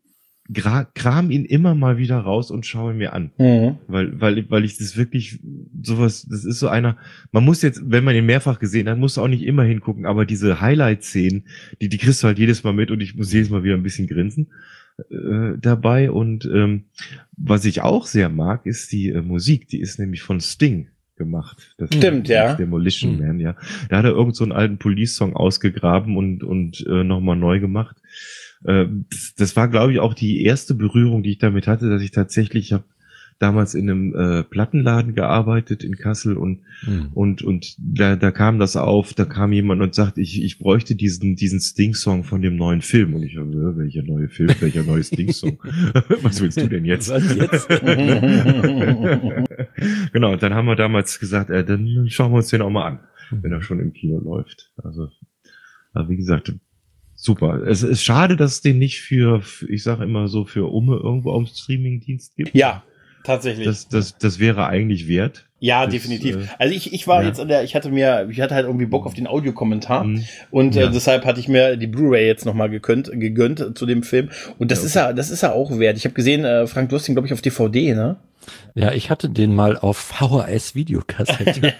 kram ihn immer mal wieder raus und schaue ihn mir an. Mhm. Weil, weil, weil ich das wirklich sowas, das ist so einer, man muss jetzt, wenn man ihn mehrfach gesehen hat, muss auch nicht immer hingucken, aber diese Highlight-Szenen, die, die kriegst du halt jedes Mal mit und ich muss jedes Mal wieder ein bisschen grinsen äh, dabei. Und ähm, was ich auch sehr mag, ist die äh, Musik, die ist nämlich von Sting gemacht. Das Stimmt, ja. Demolition Man, ja. Da hat er irgend so einen alten Police-Song ausgegraben und, und äh, nochmal neu gemacht. Das, das war, glaube ich, auch die erste Berührung, die ich damit hatte, dass ich tatsächlich, ich habe damals in einem äh, Plattenladen gearbeitet in Kassel und mhm. und und da, da kam das auf, da kam jemand und sagt, ich ich bräuchte diesen diesen Sting-Song von dem neuen Film und ich habe, äh, welcher neue Film, welcher neue Sting-Song? Was willst du denn jetzt? Was jetzt? Genau, und dann haben wir damals gesagt, äh, dann schauen wir uns den auch mal an, wenn er schon im Kino läuft. Also, also wie gesagt, super. Es ist schade, dass es den nicht für, ich sage immer so, für Umme irgendwo auf dem Streamingdienst gibt. Ja, tatsächlich. Das, das, das wäre eigentlich wert. Ja, das, definitiv. Äh, also ich, ich war ja. jetzt an der, ich hatte mir, ich hatte halt irgendwie Bock auf den Audiokommentar mhm. und ja. äh, deshalb hatte ich mir die Blu-ray jetzt nochmal gegönnt, gegönnt zu dem Film und das ja, okay. ist ja, das ist ja auch wert. Ich habe gesehen, äh, Frank, du hast ihn, glaube ich, auf D V D, ne? Ja, ich hatte den mal auf V H S-Videokassette.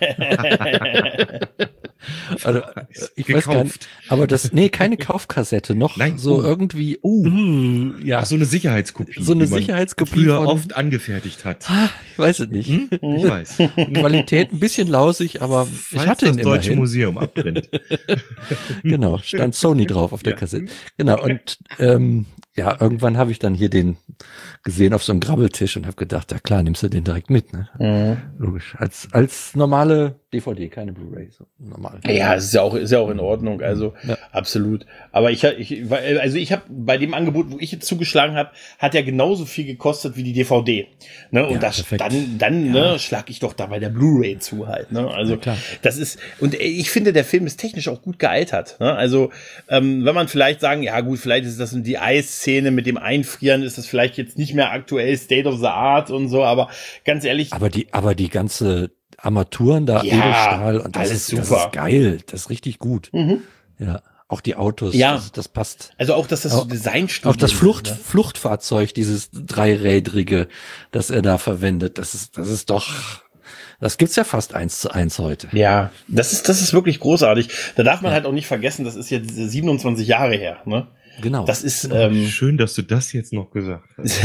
Also, ich gekauft. weiß gar nicht, aber das, nee, keine Kaufkassette, noch Nein, so oh. irgendwie, uh, ja. Ach, so eine Sicherheitskopie. So eine Sicherheitskopie. Früher von, oft angefertigt hat. Ah, ich weiß es nicht. Hm? Ich weiß. Qualität ein bisschen lausig, aber Falls ich hatte ihn das Deutsche immerhin. Museum abbrennt. Genau, stand Sony drauf auf der Ja. Kassette. Genau, und ähm, ja, irgendwann habe ich dann hier den gesehen auf so einem Grabbeltisch und habe gedacht, ja klar, nimmst du den direkt mit, ne? Mhm. Logisch. Als, als normale D V D, keine Blu-ray, so normal. Ja, es ist ja auch, ist ja auch in Ordnung, also Ja. absolut. Aber ich, ich, also ich habe bei dem Angebot, wo ich jetzt zugeschlagen habe, hat ja genauso viel gekostet wie die D V D. Ne? Und Ja, das, perfekt. dann, dann Ja. ne, schlag ich doch da bei der Blu-ray zu halt. Ne? Also Ja, klar. das ist, und ich finde, der Film ist technisch auch gut gealtert. Ne? Also ähm, wenn man vielleicht sagen, ja gut, vielleicht ist das die Eisszene mit dem Einfrieren, ist das vielleicht jetzt nicht mehr aktuell State of the Art und so, aber ganz ehrlich, Aber die, aber die ganze Armaturen da, Ja, Edelstahl, und das alles ist, das super. ist geil, das ist richtig gut. mhm. Ja, auch die Autos, Ja. das, das passt. also auch, dass das so Auch- Designstudien Auch das sind, Flucht, ne? Fluchtfahrzeug, dieses dreirädrige, das er da verwendet, das ist, das ist doch, das gibt's ja fast eins zu eins heute. Ja, das ist, das ist wirklich großartig. Da darf man halt auch nicht vergessen, das ist jetzt siebenundzwanzig Jahre her, ne? Genau. Das ist, ähm, Schön, dass du das jetzt noch gesagt hast.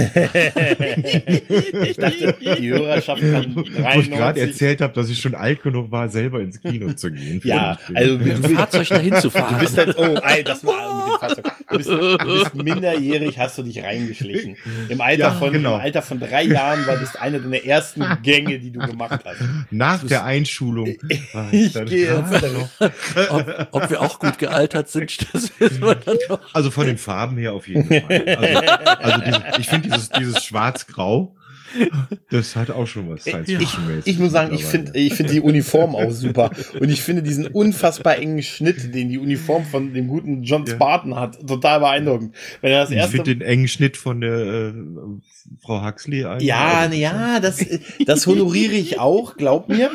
ich dachte, die Hörerschaft kann Wo ich gerade dreiundneunzig. erzählt habe, dass ich schon alt genug war, selber ins Kino zu gehen. für Ja, den Film. also mit du, dem Fahrzeug dahin zu du fahren. bist halt, oh, ey, das war mit dem Fahrzeug. Du bist, du bist minderjährig, hast du dich reingeschlichen. Im Alter Ja, von, genau. im Alter von drei Jahren war das eine deiner ersten Gänge, die du gemacht hast. Nach der Einschulung. war Ich dann gehe jetzt gerade noch- ob, ob wir auch gut gealtert sind, das wissen wir dann noch. Also von den Farben her auf jeden Fall. Also, also diese, ich finde dieses, dieses Schwarz-Grau, das hat auch schon was science Ich, fiction ich muss sagen, ich finde ich finde die Uniform auch super. Und ich finde diesen unfassbar engen Schnitt, den die Uniform von dem guten John Ja. Spartan hat, total beeindruckend. Wenn er das Ich erste finde den engen Schnitt von der äh, Frau Huxley ein. Ja, Also, ne, ja, das, das honoriere ich auch, glaub mir.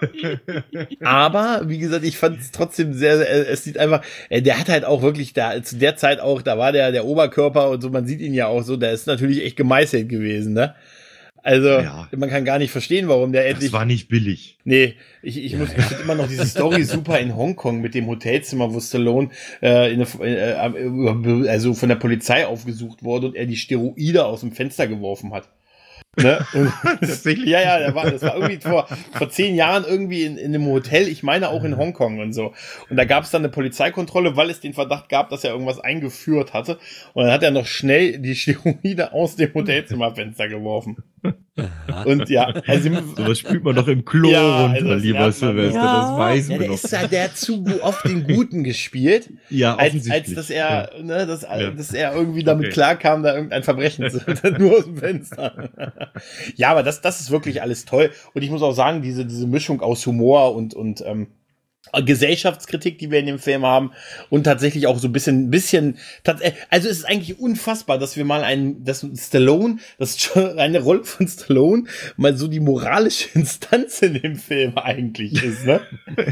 Aber, wie gesagt, ich fand es trotzdem sehr, sehr, es sieht einfach, äh, der hat halt auch wirklich da, zu der Zeit auch, da war der, der Oberkörper und so, man sieht ihn ja auch so, der ist natürlich echt gemeißelt gewesen, ne? Also, Ja. man kann gar nicht verstehen, warum der Das endlich, war nicht billig. nee, ich, ich muss, ich finde immer noch diese Story super in Hongkong mit dem Hotelzimmer, wo Stallone, äh, in eine, äh, also von der Polizei aufgesucht wurde und er die Steroide aus dem Fenster geworfen hat. Ne? Und Tatsächlich? Ja, ja, das war, das war irgendwie vor, vor zehn Jahren irgendwie in, in einem Hotel, ich meine auch in Hongkong und so. Und da gab es dann eine Polizeikontrolle, weil es den Verdacht gab, dass er irgendwas eingeführt hatte. Und dann hat er noch schnell die Steroide aus dem Hotelzimmerfenster geworfen. Und ja, also So was spielt man doch im Klo Ja, runter, also das lieber lernt man. Silvester, Ja. das weiß ja, man der doch. ist ja, der hat zu gu- oft den Guten gespielt, Ja, als, offensichtlich. als dass er, ne, dass, Ja. dass er irgendwie damit Okay. klarkam, da irgendein Verbrechen zu, nur aus dem Fenster. Ja, aber das, das ist wirklich alles toll. Und ich muss auch sagen, diese, diese Mischung aus Humor und, und, ähm, Gesellschaftskritik, die wir in dem Film haben und tatsächlich auch so ein bisschen, bisschen, tats- äh, also es ist eigentlich unfassbar, dass wir mal einen, dass Stallone, das schon eine Rolle von Stallone mal so die moralische Instanz in dem Film eigentlich ist, ne?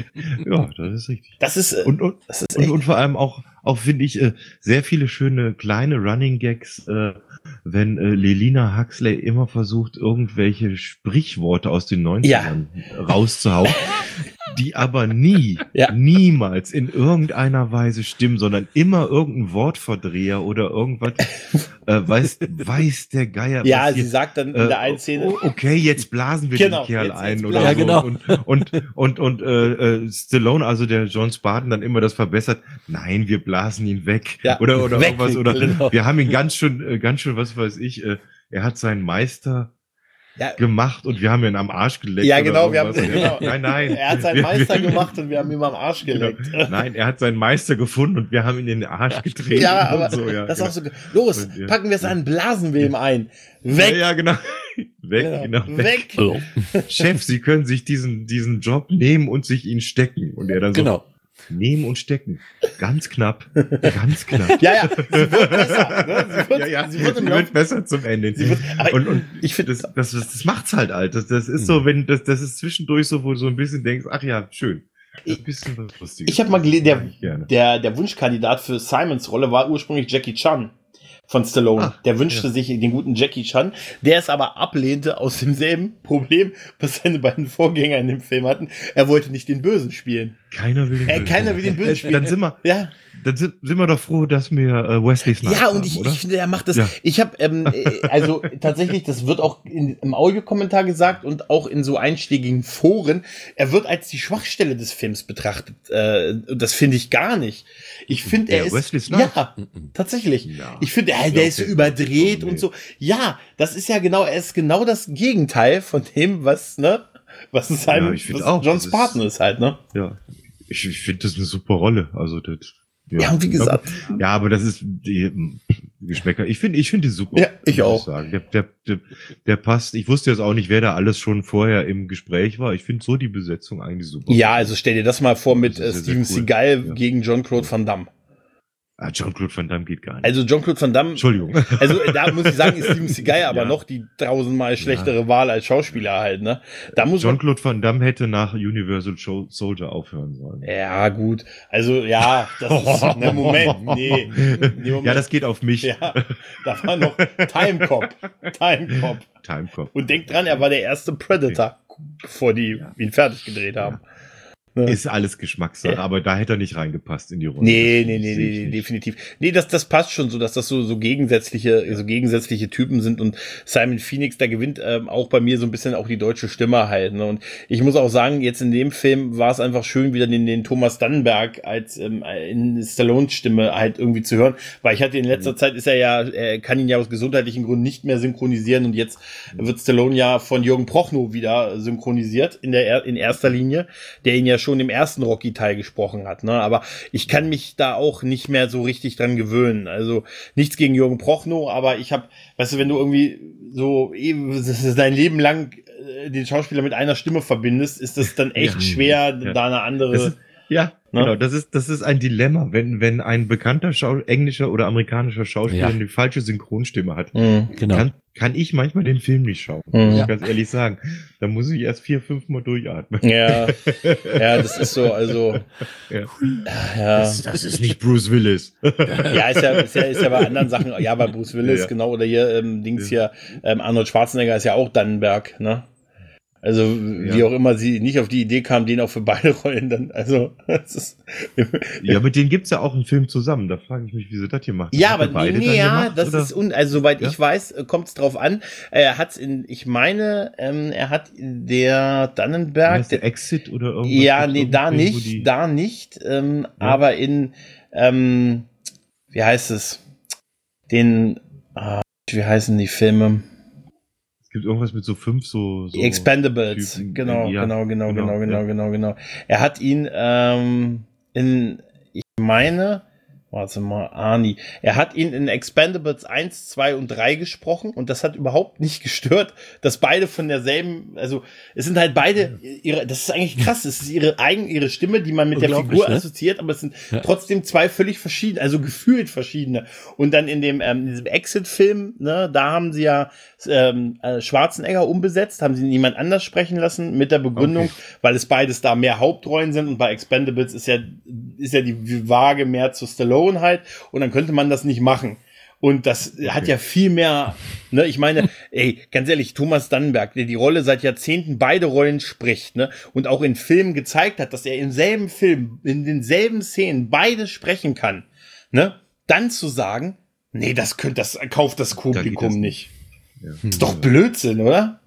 Ja, das ist richtig. Das ist, äh, Und, und, das ist und, echt, und vor allem auch, auch finde ich, äh, sehr viele schöne kleine Running Gags, äh, wenn äh, Lelina Huxley immer versucht, irgendwelche Sprichworte aus den neunzigern rauszuhauen, die aber nie, Ja. niemals in irgendeiner Weise stimmen, sondern immer irgendein Wortverdreher oder irgendwas, äh, weiß, weiß der Geier. ja, was sie hier- sagt dann in äh, der einen Szene, oh, okay, jetzt blasen wir Genau, den Kerl jetzt- jetzt ein blasen oder wir- so. Ja, genau. Und, und, und, und äh, äh, Stallone, also der John Spartan, dann immer das verbessert. Nein, wir blasen ihn weg. Ja, oder oder weg, irgendwas. Oder genau. wir haben ihn ganz schön, äh, ganz schön, was weiß ich, äh, er hat seinen Meister ja, gemacht und wir haben ihn am Arsch geleckt. ja, oder genau, wir haben, irgendwas. genau. Nein, nein. Er hat seinen Wir- Meister wir- gemacht und wir haben ihm am Arsch geleckt. Genau. Nein, er hat seinen Meister gefunden und wir haben ihn in den Arsch getreten. Ja, und aber so, ja, das ist genau. auch so, los, Und, ja. packen wir es an, blasen wir ihm ein. Weg! Ja, ja, genau. Weg, Genau. genau. Weg! Oh, Chef, Sie können sich diesen, diesen Job nehmen und sich ihn stecken. Und er dann so, genau. nehmen und stecken. Ganz knapp. Ganz knapp. Ja, ja, sie wird besser. Ne? Sie wird, ja, ja, sie wird im sie Laufe. wird besser zum Ende. Sie wird, aber und, und ich finde, das, das, das, das macht's halt, alt. Das, das ist so, wenn, das, das ist zwischendurch so, wo du so ein bisschen denkst, ach ja, schön. Ein bisschen was Lustiges. ich habe mal gelesen, der, Mag ich gerne. der, der Wunschkandidat für Simons Rolle war ursprünglich Jackie Chan von Stallone. Ach, der wünschte ja. sich den guten Jackie Chan, der es aber ablehnte aus demselben Problem, was seine beiden Vorgänger in dem Film hatten. Er wollte nicht den Bösen spielen. Keiner will den Äh, Bösen. keiner will den Bösen Äh, spielen. Dann sind wir, Ja, dann sind, sind wir doch froh, dass wir äh, Wesley Snipes Ja, und ich, haben, oder? ich finde, er macht das. Ja. Ich habe, ähm, äh, also tatsächlich, das wird auch in, im Audiokommentar gesagt und auch in so einschlägigen Foren. Er wird als die Schwachstelle des Films betrachtet. Äh, und das finde ich gar nicht. Ich finde, er Der ist. Wesley Snipes? Ja, tatsächlich. Ja. Ich finde, er, Ich der glaub, ist so der- überdreht oh, nee. und so. Ja, das ist ja genau, er ist genau das Gegenteil von dem, was, ne, was es halt, Ja, ich find was auch, John das ist- Spartan ist halt, ne? Ja, ich, ich finde das eine super Rolle. Also das. Ja, und wie gesagt. Ja, aber das ist die hm, Geschmäcker. Ich finde, ich finde die super. Ja, ich muss auch. Sagen. Der, der, der, der passt. Ich wusste jetzt auch nicht, wer da alles schon vorher im Gespräch war. Ich finde so die Besetzung eigentlich super. Ja, also stell dir das mal vor mit Das ist äh, sehr, Steven sehr cool. Seagal Ja. gegen Jean-Claude Van Damme. Ah, Jean-Claude Van Damme geht gar nicht. Also Jean-Claude Van Damme, Entschuldigung. also da muss ich sagen, ist Steven Seagal aber Ja. noch die tausendmal schlechtere Wahl als Schauspieler halt, ne? Da muss man, Jean-Claude Van Damme hätte nach Universal Show Soldier aufhören sollen. ja gut, also ja, das ist, ne, Moment, nee, nee Moment. Ja, das geht auf mich. ja, da war noch Time Cop, Time Cop. Timecop. Und denk dran, er war der erste Predator, bevor die ihn fertig gedreht haben. Ne? Ist alles Geschmackssache, Ja. aber da hätte er nicht reingepasst in die Runde. Nee, Das nee, nee, sehe ich nee, nicht. definitiv. Nee, das, das passt schon so, dass das so, so gegensätzliche, so gegensätzliche Typen sind und Simon Phoenix, da gewinnt ähm, auch bei mir so ein bisschen auch die deutsche Stimme halt, ne? Und ich muss auch sagen, jetzt in dem Film war es einfach schön, wieder den, den Thomas Dannenberg als ähm, in Stallones Stimme halt irgendwie zu hören, weil ich hatte in letzter Zeit ist er ja, er kann ihn ja aus gesundheitlichen Gründen nicht mehr synchronisieren und jetzt wird Stallone ja von Jürgen Prochnow wieder synchronisiert in der, in erster Linie, der ihn ja schon im ersten Rocky Teil gesprochen hat, ne? Aber ich kann mich da auch nicht mehr so richtig dran gewöhnen. Also nichts gegen Jürgen Prochnow, aber ich habe, weißt du, wenn du irgendwie so eben dein Leben lang äh, den Schauspieler mit einer Stimme verbindest, ist das dann echt Ja. schwer, Ja. da eine andere. Das ist, ja, Ne? genau. Das ist, das ist ein Dilemma, wenn, wenn ein bekannter Schau englischer oder amerikanischer Schauspieler Ja. eine falsche Synchronstimme hat. Mhm. Genau. Kann, kann ich manchmal den Film nicht schauen. Mhm. Muss Ja. ich ganz ehrlich sagen. Da muss ich erst vier, fünf Mal durchatmen. Ja, ja, das ist so, also, Ja. ja. Das, das ist nicht Bruce Willis. Ja, ist ja, ist ja, ist ja bei anderen Sachen, ja, bei Bruce Willis, Ja, ja. genau, oder hier, ähm, Dings hier, ähm, Arnold Schwarzenegger ist ja auch Dannenberg, ne? Also, wie Ja. auch immer sie nicht auf die Idee kam, den auch für beide Rollen dann, also, das ist, Ja, mit denen gibt's ja auch einen Film zusammen. Da frage ich mich, wie sie das hier machen. ja, Hat aber er beide nee, dann ja, gemacht, das oder? ist, un also, soweit Ja? ich weiß, kommt es drauf an, er hat's in, ich meine, ähm, er hat der Dannenberg, Heißt der Exit oder irgendwas? ja, Gibt's nee, da irgendeinen Film, wo nicht, die- da nicht, ähm, aber in, ähm, wie heißt es, den, ah, wie heißen die Filme? Es gibt irgendwas mit so fünf so. so Die Expendables, Typen. genau, Ja, genau, genau, genau, genau, genau, ja. genau, genau. Er hat ihn ähm, in, ich meine, warte mal, Arnie, er hat ihn in Expendables eins, zwei und drei gesprochen und das hat überhaupt nicht gestört, dass beide von derselben, also es sind halt beide ihre, das ist eigentlich krass, es ist ihre eigen, ihre Stimme, die man mit der Unglaublich, Figur ne? assoziiert, aber es sind Ja. trotzdem zwei völlig verschiedene, also gefühlt verschiedene. Und dann in dem ähm, in diesem Exit-Film, ne, da haben sie ja ähm, äh, Schwarzenegger umbesetzt, haben sie niemand anders sprechen lassen mit der Begründung, Okay. weil es beides da mehr Hauptrollen sind und bei Expendables ist ja ist ja die Waage mehr zu Stallone halt und dann könnte man das nicht machen. Und das hat ja viel mehr, ne, ich meine, ey, ganz ehrlich, Thomas Dannenberg, der die Rolle seit Jahrzehnten beide Rollen spricht, ne, und auch in Filmen gezeigt hat, dass er im selben Film, in denselben Szenen beides sprechen kann, ne, dann zu sagen, nee, das könnte, das kauft das Publikum das nicht. Ja. Ist doch Blödsinn, oder?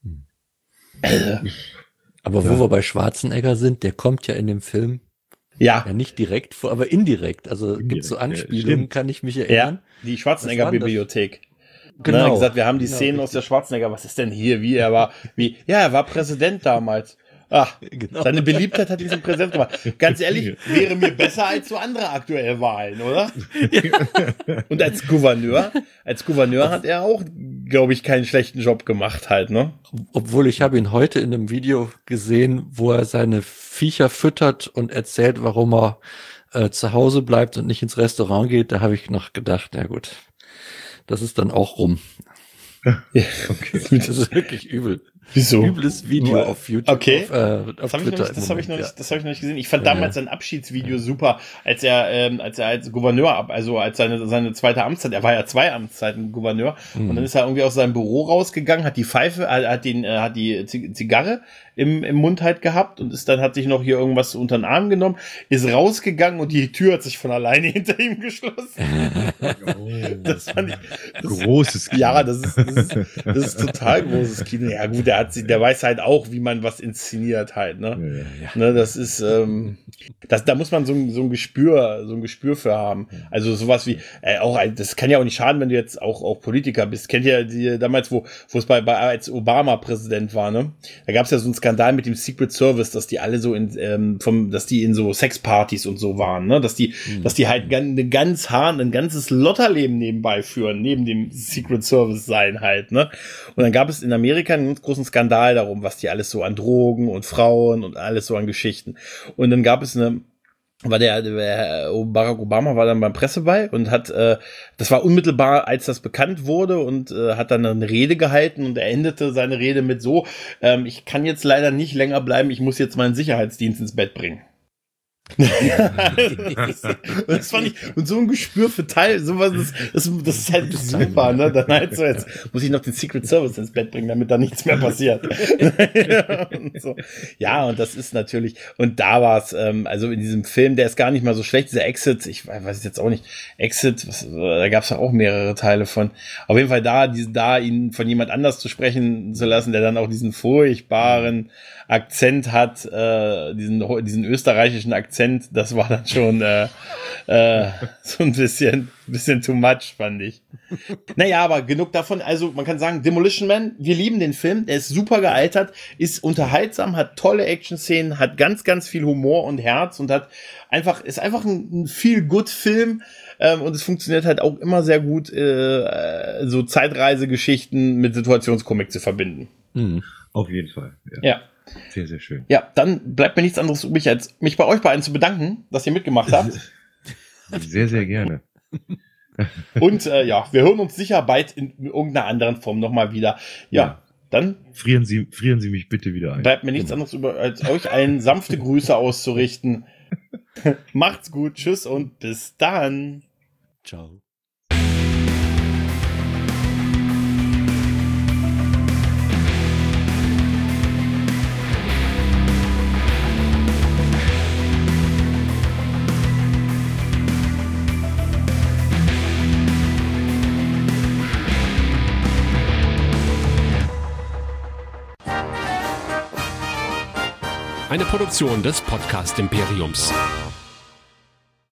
Aber wo Ja. wir bei Schwarzenegger sind, der kommt ja in dem Film Ja, ja nicht direkt vor, aber indirekt. Also Indirekt, gibt's so ja, Anspielungen, stimmt. kann ich mich ja, erinnern. die Was Schwarzenegger-Bibliothek. Genau. Ne, gesagt, wir haben die Genau, Szenen richtig. aus der Schwarzenegger. Was ist denn hier? Wie er war? Wie? Ja, er war Präsident damals. Ach, Genau. seine Beliebtheit hat diesen Präsident gemacht. Ganz ehrlich, wäre mir besser als so andere aktuelle Wahlen, oder? Und als Gouverneur, als Gouverneur hat er auch, glaube ich, keinen schlechten Job gemacht halt, ne? Obwohl ich habe ihn heute in einem Video gesehen, wo er seine Viecher füttert und erzählt, warum er äh, zu Hause bleibt und nicht ins Restaurant geht. Da habe ich noch gedacht, na gut, das ist dann auch rum. Okay. Das ist wirklich übel. Wieso? übles Video auf YouTube. Okay. Auf, äh, auf Das habe ich, noch nicht- das hab ich, noch ja. nicht- das hab ich noch nicht gesehen. Ich fand Ja, damals ja. sein Abschiedsvideo super, als er, ähm, als er als Gouverneur, ab, also als seine, seine zweite Amtszeit, er war ja zwei Amtszeiten Gouverneur, Mhm. und dann ist er irgendwie aus seinem Büro rausgegangen, hat die Pfeife, äh, hat den, äh, hat die Zig- Zigarre im, im Mund halt gehabt und ist dann, hat sich noch hier irgendwas unter den Arm genommen, ist rausgegangen und die Tür hat sich von alleine hinter ihm geschlossen. Das fand ich, das, Großes Kino. ja, das ist, das ist, das ist total großes Kino. Ja gut, der hat, sie- der weiß halt auch, wie man was inszeniert halt, ne? Ja, ja. Ne, das ist, ähm, das, da muss man so ein, so ein Gespür, so ein Gespür für haben. Also sowas wie, äh, auch, ein- das kann ja auch nicht schaden, wenn du jetzt auch, auch Politiker bist. Kennt ihr die damals, wo, wo es bei, bei, als Obama Präsident war, ne? Da gab es ja so einen Skandal mit dem Secret Service, dass die alle so in, ähm, vom, dass die in so Sexpartys und so waren, ne? Dass die, mhm. dass die halt gan, eine ganz hart, ein ganzes Lotterleben nebenbei führen, neben dem Secret Service sein halt, ne? Und dann gab es in Amerika einen ganz großen Skandal darum, was die alles so an Drogen und Frauen und alles so an Geschichten. Und dann gab es eine, war der, der Barack Obama war dann beim Presseball und hat, äh, das war unmittelbar, als das bekannt wurde, und äh, hat dann eine Rede gehalten, und er endete seine Rede mit so, ähm, ich kann jetzt leider nicht länger bleiben, ich muss jetzt meinen Sicherheitsdienst ins Bett bringen. das, das fand ich, und so ein Gespür für Teil, sowas, das, das, das ist halt super, ne? Dann halt so, jetzt muss ich noch den Secret Service ins Bett bringen, damit da nichts mehr passiert. und so. Ja, und das ist natürlich, und da war es, ähm, also in diesem Film, der ist gar nicht mal so schlecht, dieser Exit, ich weiß jetzt auch nicht, Exit, was, da gab es ja auch mehrere Teile von. Auf jeden Fall da, die, da ihn von jemand anders zu sprechen zu lassen, der dann auch diesen furchtbaren Akzent hat, äh, diesen, diesen österreichischen Akzent, das war dann schon äh, äh, so ein bisschen, bisschen too much, fand ich. Naja, aber genug davon. Also man kann sagen, Demolition Man, wir lieben den Film, der ist super gealtert, ist unterhaltsam, hat tolle Action-Szenen, hat ganz, ganz viel Humor und Herz und hat einfach, ist einfach ein, ein Feel-Good-Film. Ähm, und es funktioniert halt auch immer sehr gut, äh, so Zeitreisegeschichten mit Situationskomik zu verbinden. Mhm. Auf jeden Fall. Ja. Ja. Sehr, sehr schön. Ja, dann bleibt mir nichts anderes übrig, als mich bei euch beiden zu bedanken, dass ihr mitgemacht habt. Sehr, sehr gerne. Und äh, ja, wir hören uns sicher bald in irgendeiner anderen Form nochmal wieder. Ja, Ja. dann Frieren Sie, frieren Sie mich bitte wieder ein. bleibt mir nichts anderes über, als euch allen sanfte Grüße auszurichten. Macht's gut, tschüss und bis dann. Ciao. Eine Produktion des Podcast Imperiums.